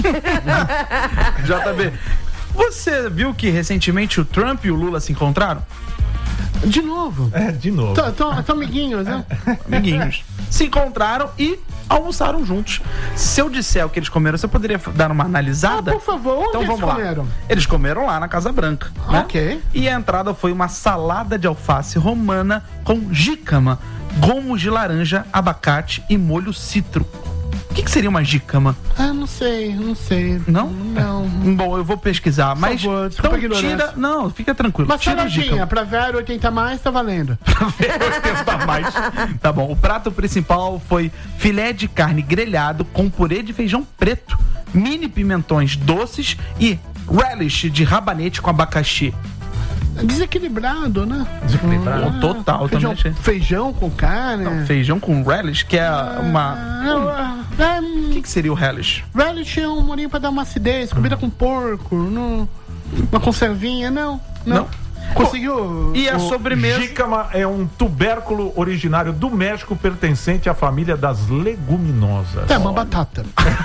Speaker 15: J B, você viu que recentemente o Trump e o Lula se encontraram?
Speaker 18: De novo?
Speaker 17: É, de novo.
Speaker 18: São amiguinhos, né?
Speaker 15: Amiguinhos. Se encontraram e almoçaram juntos. Se eu disser o que eles comeram, você poderia dar uma analisada?
Speaker 18: Ah, por favor, onde
Speaker 15: então,
Speaker 18: eles
Speaker 15: vamos
Speaker 18: comeram?
Speaker 15: Lá. Eles comeram lá na Casa Branca. Né?
Speaker 18: Ok.
Speaker 15: E a entrada foi uma salada de alface romana com jícama, gomos de laranja, abacate e molho cítrico. O que, que seria uma jícama?
Speaker 18: Ah, não sei, não sei.
Speaker 15: Não?
Speaker 18: Não.
Speaker 15: Bom, eu vou pesquisar,
Speaker 18: Por
Speaker 15: mas...
Speaker 18: favor,
Speaker 15: então tira... Não, fica tranquilo.
Speaker 18: Uma
Speaker 15: tira
Speaker 18: saladinha, pra ver oitenta mais, tá valendo.
Speaker 15: Pra ver oitenta mais. Tá bom, o prato principal foi filé de carne grelhado com purê de feijão preto, mini pimentões doces e relish de rabanete com abacaxi.
Speaker 18: Desequilibrado, né?
Speaker 15: Desequilibrado.
Speaker 18: Ah,
Speaker 15: Total,
Speaker 18: feijão,
Speaker 15: também.
Speaker 18: Feijão com carne.
Speaker 15: Não, feijão com relish, que é uma...
Speaker 18: Ah, é,
Speaker 15: o que, que seria o relish?
Speaker 18: Relish é um molinho pra dar uma acidez, comida com porco, não, uma conservinha, não. Não. não. Conseguiu.
Speaker 15: E a
Speaker 17: O
Speaker 15: sobremesa?
Speaker 17: Jícama é um tubérculo originário do México pertencente à família das leguminosas.
Speaker 18: É uma batata.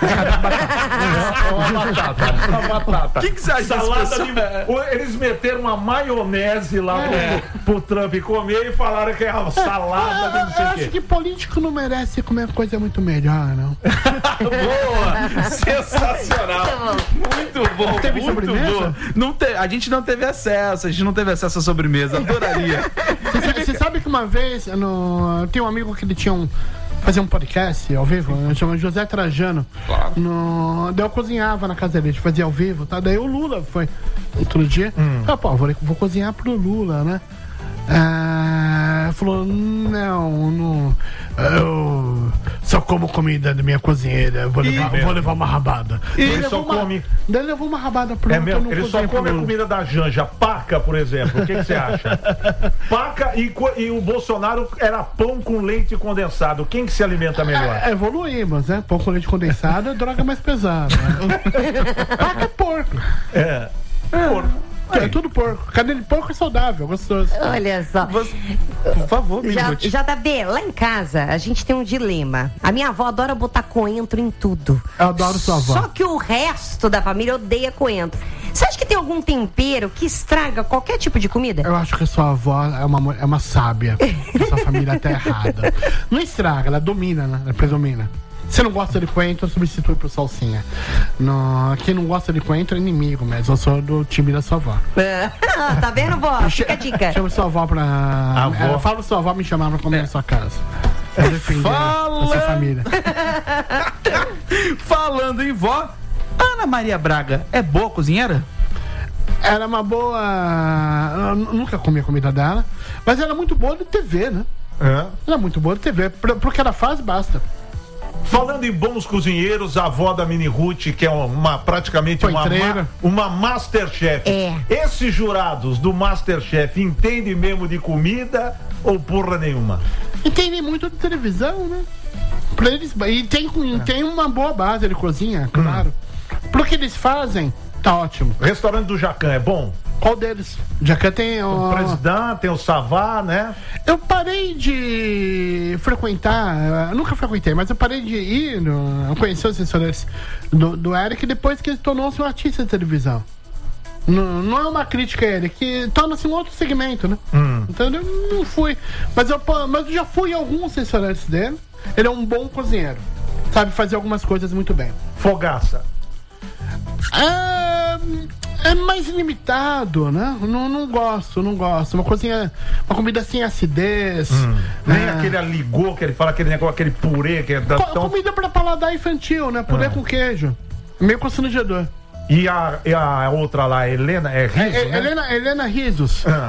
Speaker 17: Uma batata. Uma batata.
Speaker 15: O que, que você acha
Speaker 17: Salada
Speaker 15: desse
Speaker 17: de...
Speaker 15: pessoal?
Speaker 17: Eles meteram uma maionese lá
Speaker 18: É.
Speaker 17: pro, pro Trump comer e falaram que é uma salada de não sei
Speaker 18: Eu
Speaker 17: o
Speaker 18: acho
Speaker 17: quê.
Speaker 18: que político não merece comer coisa muito melhor, não.
Speaker 15: Boa! Sensacional! Muito bom,
Speaker 18: Teve
Speaker 15: muito
Speaker 18: sobremesa?
Speaker 15: bom. Não te, a gente não teve acesso, a gente não teve acesso à sobremesa, adoraria.
Speaker 18: Você sabe, você sabe que uma vez, no, eu tenho um amigo que ele tinha um. Fazia um podcast ao vivo, chama José Trajano.
Speaker 15: Claro.
Speaker 18: No, daí eu cozinhava na casa dele, a gente fazia ao vivo, tá? Daí o Lula foi outro dia.
Speaker 17: Hum.
Speaker 18: Ah, pô, vou, vou cozinhar pro Lula, né? Ah, falou, não, não. Eu só como comida da minha cozinheira. Vou levar,
Speaker 17: Ih,
Speaker 18: vou levar uma rabada.
Speaker 17: E
Speaker 18: Daí
Speaker 17: ele
Speaker 18: levou
Speaker 17: só
Speaker 18: uma-
Speaker 17: come-
Speaker 18: Daí ele levou uma rabada pronta.
Speaker 17: É mesmo,
Speaker 18: eu não
Speaker 17: ele só
Speaker 18: cozinhei pro
Speaker 17: come a
Speaker 18: Lula.
Speaker 17: comida da Janja. Paca, por exemplo. O que que você acha? Paca e, co- e o Bolsonaro era pão com leite condensado. Quem que se alimenta melhor?
Speaker 18: É, evoluímos, né? Pão com leite condensado é droga mais pesada. Né? Paca é porco.
Speaker 17: É.
Speaker 18: Porco. É tudo porco. Cadê de porco é saudável, gostoso.
Speaker 16: Olha só.
Speaker 15: Por favor, me
Speaker 16: Já,
Speaker 15: conte.
Speaker 16: J B, lá em casa a gente tem um dilema. A minha avó adora botar coentro em tudo.
Speaker 18: Eu adoro sua avó.
Speaker 16: Só que o resto da família odeia coentro. Você acha que tem algum tempero que estraga qualquer tipo de comida?
Speaker 18: Eu acho que a sua avó é uma, mu- é uma sábia. Que a sua família tá errada. Não estraga, ela domina, né? Ela predomina. Se não gosta de coentro, substitui por salsinha. No, quem não gosta de coentro é inimigo mesmo. Eu sou do time da sua avó.
Speaker 16: Tá vendo, vó? Fica a dica.
Speaker 18: Chama sua avó pra.
Speaker 17: Avó.
Speaker 18: É, fala pra sua avó me chamar pra comer na sua casa. Pra defender
Speaker 15: Fala.
Speaker 18: a sua família.
Speaker 15: Falando em vó, Ana Maria Braga é boa cozinheira?
Speaker 18: Ela é uma boa. Eu n- nunca comi a comida dela, mas ela é muito boa de T V, né?
Speaker 17: É.
Speaker 18: Ela é muito boa de T V. Pro, pro que ela faz, basta.
Speaker 17: Falando em bons cozinheiros, a avó da Mini Ruth, que é uma, praticamente uma,
Speaker 18: Coitreira.
Speaker 17: ma, uma Masterchef.
Speaker 16: É.
Speaker 17: Esses jurados do Masterchef entendem mesmo de comida ou porra nenhuma?
Speaker 18: Entende muito de televisão, né? Pra eles, e tem, tem uma boa base de cozinha, claro. Pro que eles fazem, tá ótimo.
Speaker 17: Restaurante do Jacan é bom?
Speaker 18: Qual deles? Já que tem
Speaker 17: O
Speaker 18: o.
Speaker 17: Presidente, tem o Savá, né?
Speaker 18: Eu parei de frequentar, eu nunca frequentei, mas eu parei de ir, no, conhecer os restaurantes do, do Eric depois que ele tornou-se um artista de televisão. Não, não é uma crítica a ele, que torna-se um outro segmento, né?
Speaker 17: Hum.
Speaker 18: Então eu não fui. Mas eu, mas eu já fui em alguns restaurantes dele. Ele é um bom cozinheiro. Sabe fazer algumas coisas muito bem.
Speaker 17: Fogaça.
Speaker 18: É, é mais limitado, né? Não, não gosto, não gosto. Uma cozinha, uma comida sem acidez.
Speaker 17: Hum. Nem
Speaker 18: É.
Speaker 17: aquele aligô que ele fala, aquele negócio, aquele purê que é da-
Speaker 18: Co-
Speaker 17: tão...
Speaker 18: Comida pra paladar infantil, né? Purê
Speaker 17: Ah.
Speaker 18: com queijo. Meio constrangedor.
Speaker 17: E a, e a outra lá, a Helena, é riso,
Speaker 18: É, é,
Speaker 17: né?
Speaker 18: Helena, Helena Risos.
Speaker 17: Ah.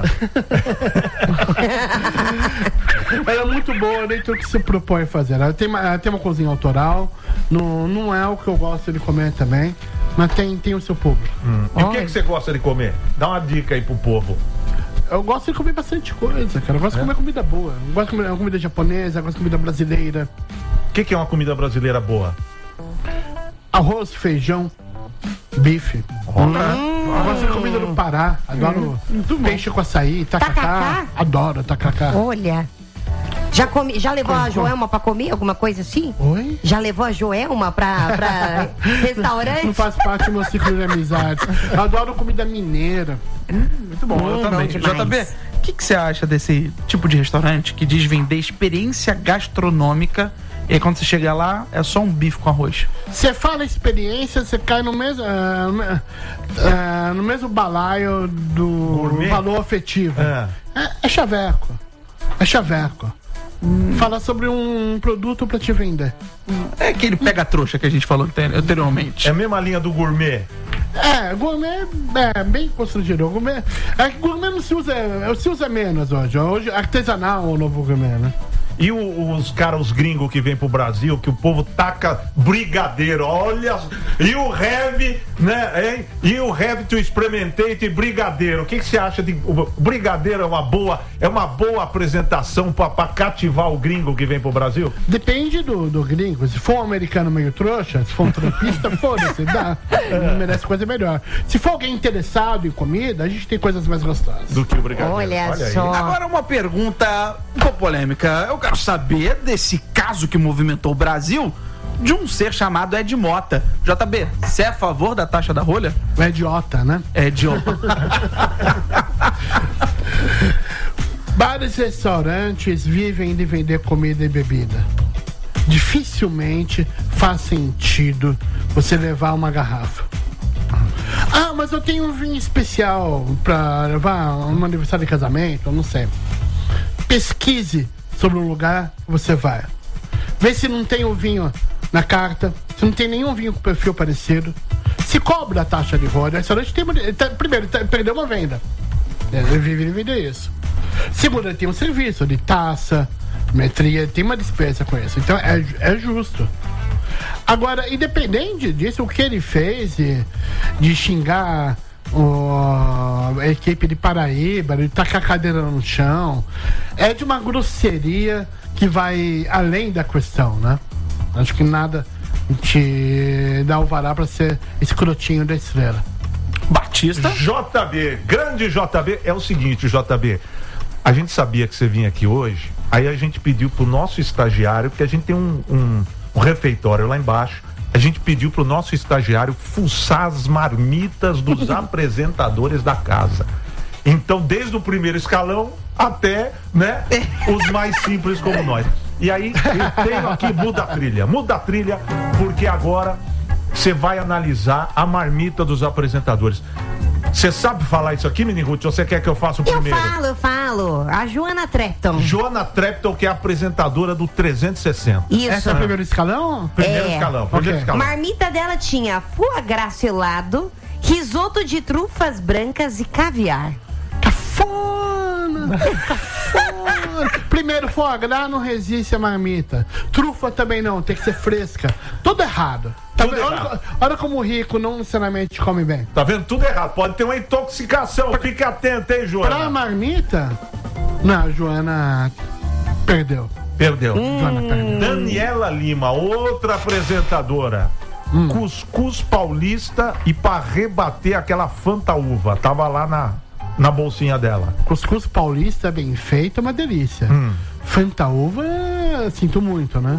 Speaker 18: Ela é muito boa dentro do que se propõe a fazer. Ela tem uma, ela tem uma cozinha autoral. Não, não é o que eu gosto de comer também. Mas tem, tem o seu público.
Speaker 17: Hum. E o que, que você gosta de comer? Dá uma dica aí pro povo.
Speaker 18: Eu gosto de comer bastante coisa, cara. Eu gosto de
Speaker 17: É?
Speaker 18: comer comida boa. Eu gosto de comer comida japonesa, eu gosto de comida brasileira.
Speaker 17: O que, que é uma comida brasileira boa?
Speaker 18: Arroz, feijão, bife. Hum. Eu gosto de comida do Pará. Adoro peixe com açaí, tacacá.
Speaker 16: Tacacá?
Speaker 18: Adoro tacacá.
Speaker 16: Olha. Já, comi, já levou a
Speaker 18: Coisa.
Speaker 16: Joelma pra comer alguma coisa assim?
Speaker 18: Oi?
Speaker 16: Já levou a Joelma pra, pra restaurante?
Speaker 18: Não faz parte do meu ciclo de amizades. Eu adoro comida mineira.
Speaker 15: Muito bom, eu também.
Speaker 16: demais.
Speaker 15: J B, o que, que você acha desse tipo de restaurante que diz vender experiência gastronômica e aí quando você chega lá é só um bife com arroz?
Speaker 18: Você fala experiência, você cai no mesmo, ah, no me- ah, no mesmo balaio do
Speaker 17: Gourmet?
Speaker 18: valor afetivo.
Speaker 17: É.
Speaker 18: É, é chaveco. É chaveco. Fala sobre um produto pra te vender.
Speaker 15: É aquele pega-trouxa que a gente falou ante- anteriormente.
Speaker 17: É a mesma linha do gourmet.
Speaker 18: É, gourmet é bem constrangedor. Gourmet, é que gourmet não se usa, se usa menos hoje. Hoje artesanal é o novo gourmet, né?
Speaker 17: E o- os caras, os gringos que vêm pro Brasil, que o povo taca brigadeiro, olha. E o Heavy, né, hein? E o Heavy to Experimentate brigadeiro. O que que você acha de. O brigadeiro é uma boa, é uma boa apresentação pra, pra cativar o gringo que vem pro Brasil?
Speaker 18: Depende do, do gringo. Se for um americano meio trouxa, se for um trampista, foda-se, dá. Não merece coisa melhor. Se for alguém interessado em comida, a gente tem coisas mais gostosas.
Speaker 17: Do que o brigadeiro.
Speaker 16: Olha, Olha só.
Speaker 15: Agora uma pergunta um pouco polêmica. Eu quero saber desse caso que movimentou o Brasil de um ser chamado Ed Mota. J B, você é a favor da taxa da rolha?
Speaker 18: É idiota, né?
Speaker 15: É idiota.
Speaker 18: Bares e restaurantes vivem de vender comida e bebida. Dificilmente faz sentido você levar uma garrafa. Ah, mas eu tenho um vinho especial pra levar um aniversário de casamento, eu não sei. Pesquise sobre o lugar que você vai. Vê se não tem o vinho na carta, se não tem nenhum vinho com perfil parecido. Se cobra a taxa de rolha. O restaurante tem uma, tá, primeiro, tá, perdeu uma venda. Ele vive de vender isso. Segundo, ele tem um serviço de taça, metria, tem uma despesa com isso. Então é, é justo. Agora, independente disso, o que ele fez de, de xingar o, a equipe de Paraíba, de tacar a cadeira no chão, é de uma grosseria que vai além da questão, né? Acho que nada te dá o vará pra ser escrotinho da estrela.
Speaker 15: Batista?
Speaker 17: J B, grande J B. É o seguinte, J B, a gente sabia que você vinha aqui hoje, aí a gente pediu pro nosso estagiário, porque a gente tem um, um, um refeitório lá embaixo, a gente pediu pro nosso estagiário fuçar as marmitas dos apresentadores da casa. Então, desde o primeiro escalão até, né, os mais simples como nós. E aí, eu tenho aqui, muda a trilha, muda a trilha, porque agora você vai analisar a marmita dos apresentadores. Você sabe falar isso aqui, Mini Ruth? Ou você quer que eu faça o
Speaker 16: Eu
Speaker 17: primeiro?
Speaker 16: falo, eu falo. A Joana Trepton.
Speaker 17: Joana Trepton, que é a apresentadora do trezentos e sessenta.
Speaker 16: Isso.
Speaker 18: Essa é o primeiro escalão?
Speaker 17: Primeiro
Speaker 16: É.
Speaker 17: escalão, primeiro
Speaker 18: Ok.
Speaker 17: escalão.
Speaker 16: Marmita dela tinha foie gras selado, risoto de trufas brancas e caviar.
Speaker 18: Cafona! Cafona! Primeiro, foie gras não resiste a marmita. Trufa também não, tem que ser fresca. Tudo errado. Tá
Speaker 17: Tudo
Speaker 18: vendo?
Speaker 17: errado.
Speaker 18: Olha, olha como o rico não necessariamente come bem.
Speaker 17: Tá vendo? Tudo errado. Pode ter uma intoxicação. Fique atento, hein,
Speaker 18: Pra
Speaker 17: Joana?
Speaker 18: marmita, não, a Joana perdeu.
Speaker 17: Perdeu.
Speaker 18: Joana perdeu.
Speaker 17: Daniela Lima, outra apresentadora.
Speaker 18: Hum.
Speaker 17: Cuscuz paulista e pra rebater aquela Fanta Uva. Tava lá na, na bolsinha dela.
Speaker 18: Cuscuz paulista bem feito é uma delícia.
Speaker 17: Hum.
Speaker 18: Fanta uva, sinto muito, né?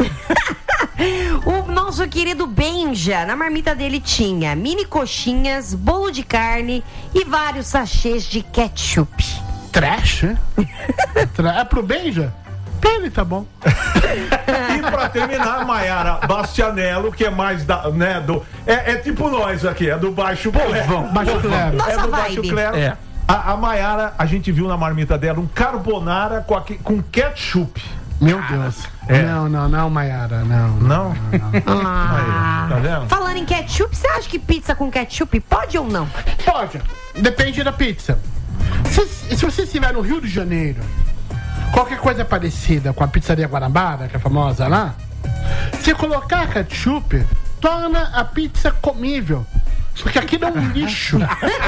Speaker 16: O nosso querido Benja, na marmita dele tinha mini coxinhas, bolo de carne e vários sachês de ketchup.
Speaker 18: Trash, né? Tra- É pro Benja? Pra ele tá bom.
Speaker 17: E pra terminar, Maiara Bastianello, que é mais da, né, do... É, é tipo nós aqui, é do baixo clero.
Speaker 18: Baixo clero.
Speaker 16: Nossa
Speaker 17: É do baixo
Speaker 16: vibe.
Speaker 17: clero.
Speaker 15: É.
Speaker 17: A, a Maiara, a gente viu na marmita dela um carbonara com, aque- com ketchup.
Speaker 18: Meu Deus.
Speaker 17: É.
Speaker 18: Não, não, não, Maiara, não.
Speaker 17: Não?
Speaker 16: Ah.
Speaker 17: Aí, tá vendo?
Speaker 16: Falando em ketchup, você acha que pizza com ketchup pode ou não?
Speaker 18: Pode. Depende da pizza. Se, se você estiver no Rio de Janeiro, qualquer coisa parecida com a pizzaria Guanabara, que é famosa lá, se colocar ketchup, torna a pizza comível. Porque aqui dá um lixo.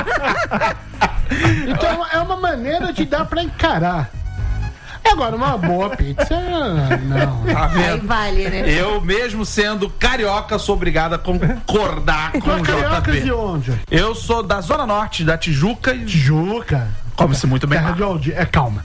Speaker 18: Então é uma maneira de dar pra encarar. Agora, uma boa pizza, não.
Speaker 15: Tá
Speaker 16: Aí
Speaker 15: vendo?
Speaker 16: vale, né?
Speaker 15: Eu, mesmo sendo carioca, sou obrigado a concordar com
Speaker 18: Tu é
Speaker 15: o
Speaker 18: carioca de
Speaker 15: J B.
Speaker 18: onde?
Speaker 15: Eu sou da Zona Norte, da Tijuca e
Speaker 18: Tijuca.
Speaker 15: come-se muito bem
Speaker 18: Terra
Speaker 15: lá.
Speaker 18: de Aldi. É, calma.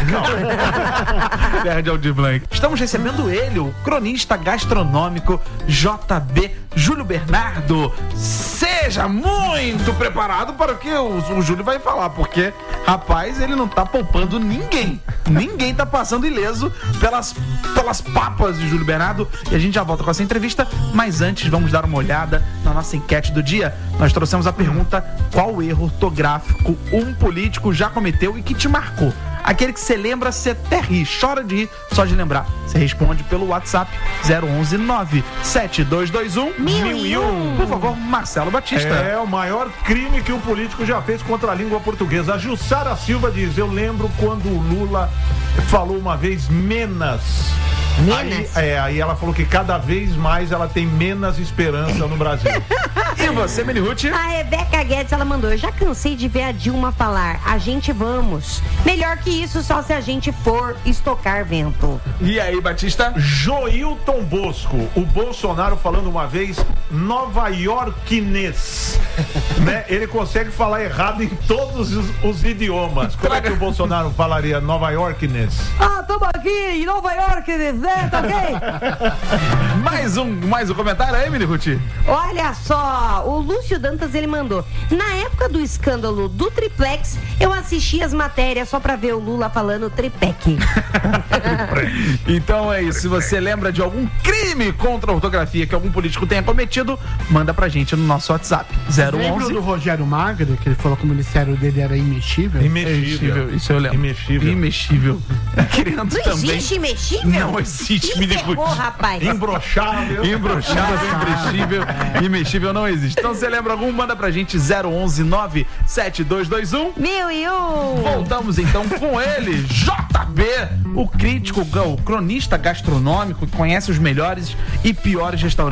Speaker 15: Terra de Aldir Blanc. Estamos recebendo ele, o cronista gastronômico J B Júlio Bernardo. Seja muito preparado para o que o, o Júlio vai falar, porque, rapaz, ele não tá poupando ninguém. Ninguém tá passando ileso pelas, pelas papas de Júlio Bernardo. E a gente já volta com essa entrevista, mas antes vamos dar uma olhada na nossa enquete do dia. Nós trouxemos a pergunta: qual erro ortográfico um político já cometeu e que te marcou? aquele que você lembra, você até ri, chora de rir, só de lembrar. Você responde pelo WhatsApp zero onze nove sete dois dois um mil e um. Por favor, Marcelo Batista.
Speaker 17: É o maior crime que um político já fez contra a língua portuguesa. A Jussara Silva diz: eu lembro quando o Lula falou uma vez menos.
Speaker 16: Menos?
Speaker 17: Aí, é, aí ela falou que cada vez mais ela tem menos esperança no Brasil.
Speaker 15: E você, Meniruti?
Speaker 16: A Rebeca Guedes, ela mandou: eu já cansei de ver a Dilma falar, a gente vamos. Melhor que isso, só se a gente for estocar vento.
Speaker 15: E aí, Batista?
Speaker 17: Joilton Bosco, o Bolsonaro falando uma vez Nova Yorkinês. Né? Ele consegue falar errado em todos os, os idiomas. Como é que o Bolsonaro falaria Nova Yorkinês?
Speaker 16: Ah, tamo aqui em Nova York, né? Tá ok?
Speaker 15: mais, um, mais um comentário aí, Meniruti?
Speaker 16: Olha só, o Lúcio Dantas, ele mandou: na época do escândalo do triplex, eu assisti as matérias só pra ver o Lula falando triplex.
Speaker 15: Então é isso, se você lembra de algum crime contra a ortografia que algum político tenha cometido, manda pra gente no nosso WhatsApp zero onze.
Speaker 18: Lembra do Rogério Magre, que ele falou que o ministério dele era imexível?
Speaker 17: Imexível.
Speaker 15: Isso eu lembro.
Speaker 17: Imexível.
Speaker 15: Imexível. Querendo
Speaker 16: Não
Speaker 15: também.
Speaker 16: existe imexível?
Speaker 15: Não existe,
Speaker 16: que ferrou, rapaz.
Speaker 17: Imbrochável.
Speaker 15: Imbrochável, imprescível, imexível não existe. Então você lembra algum? Manda pra gente zero onze nove sete dois dois um
Speaker 16: mil e um.
Speaker 15: Voltamos então com ele, J B, o crítico, o cronista gastronômico que conhece os melhores e piores restaurantes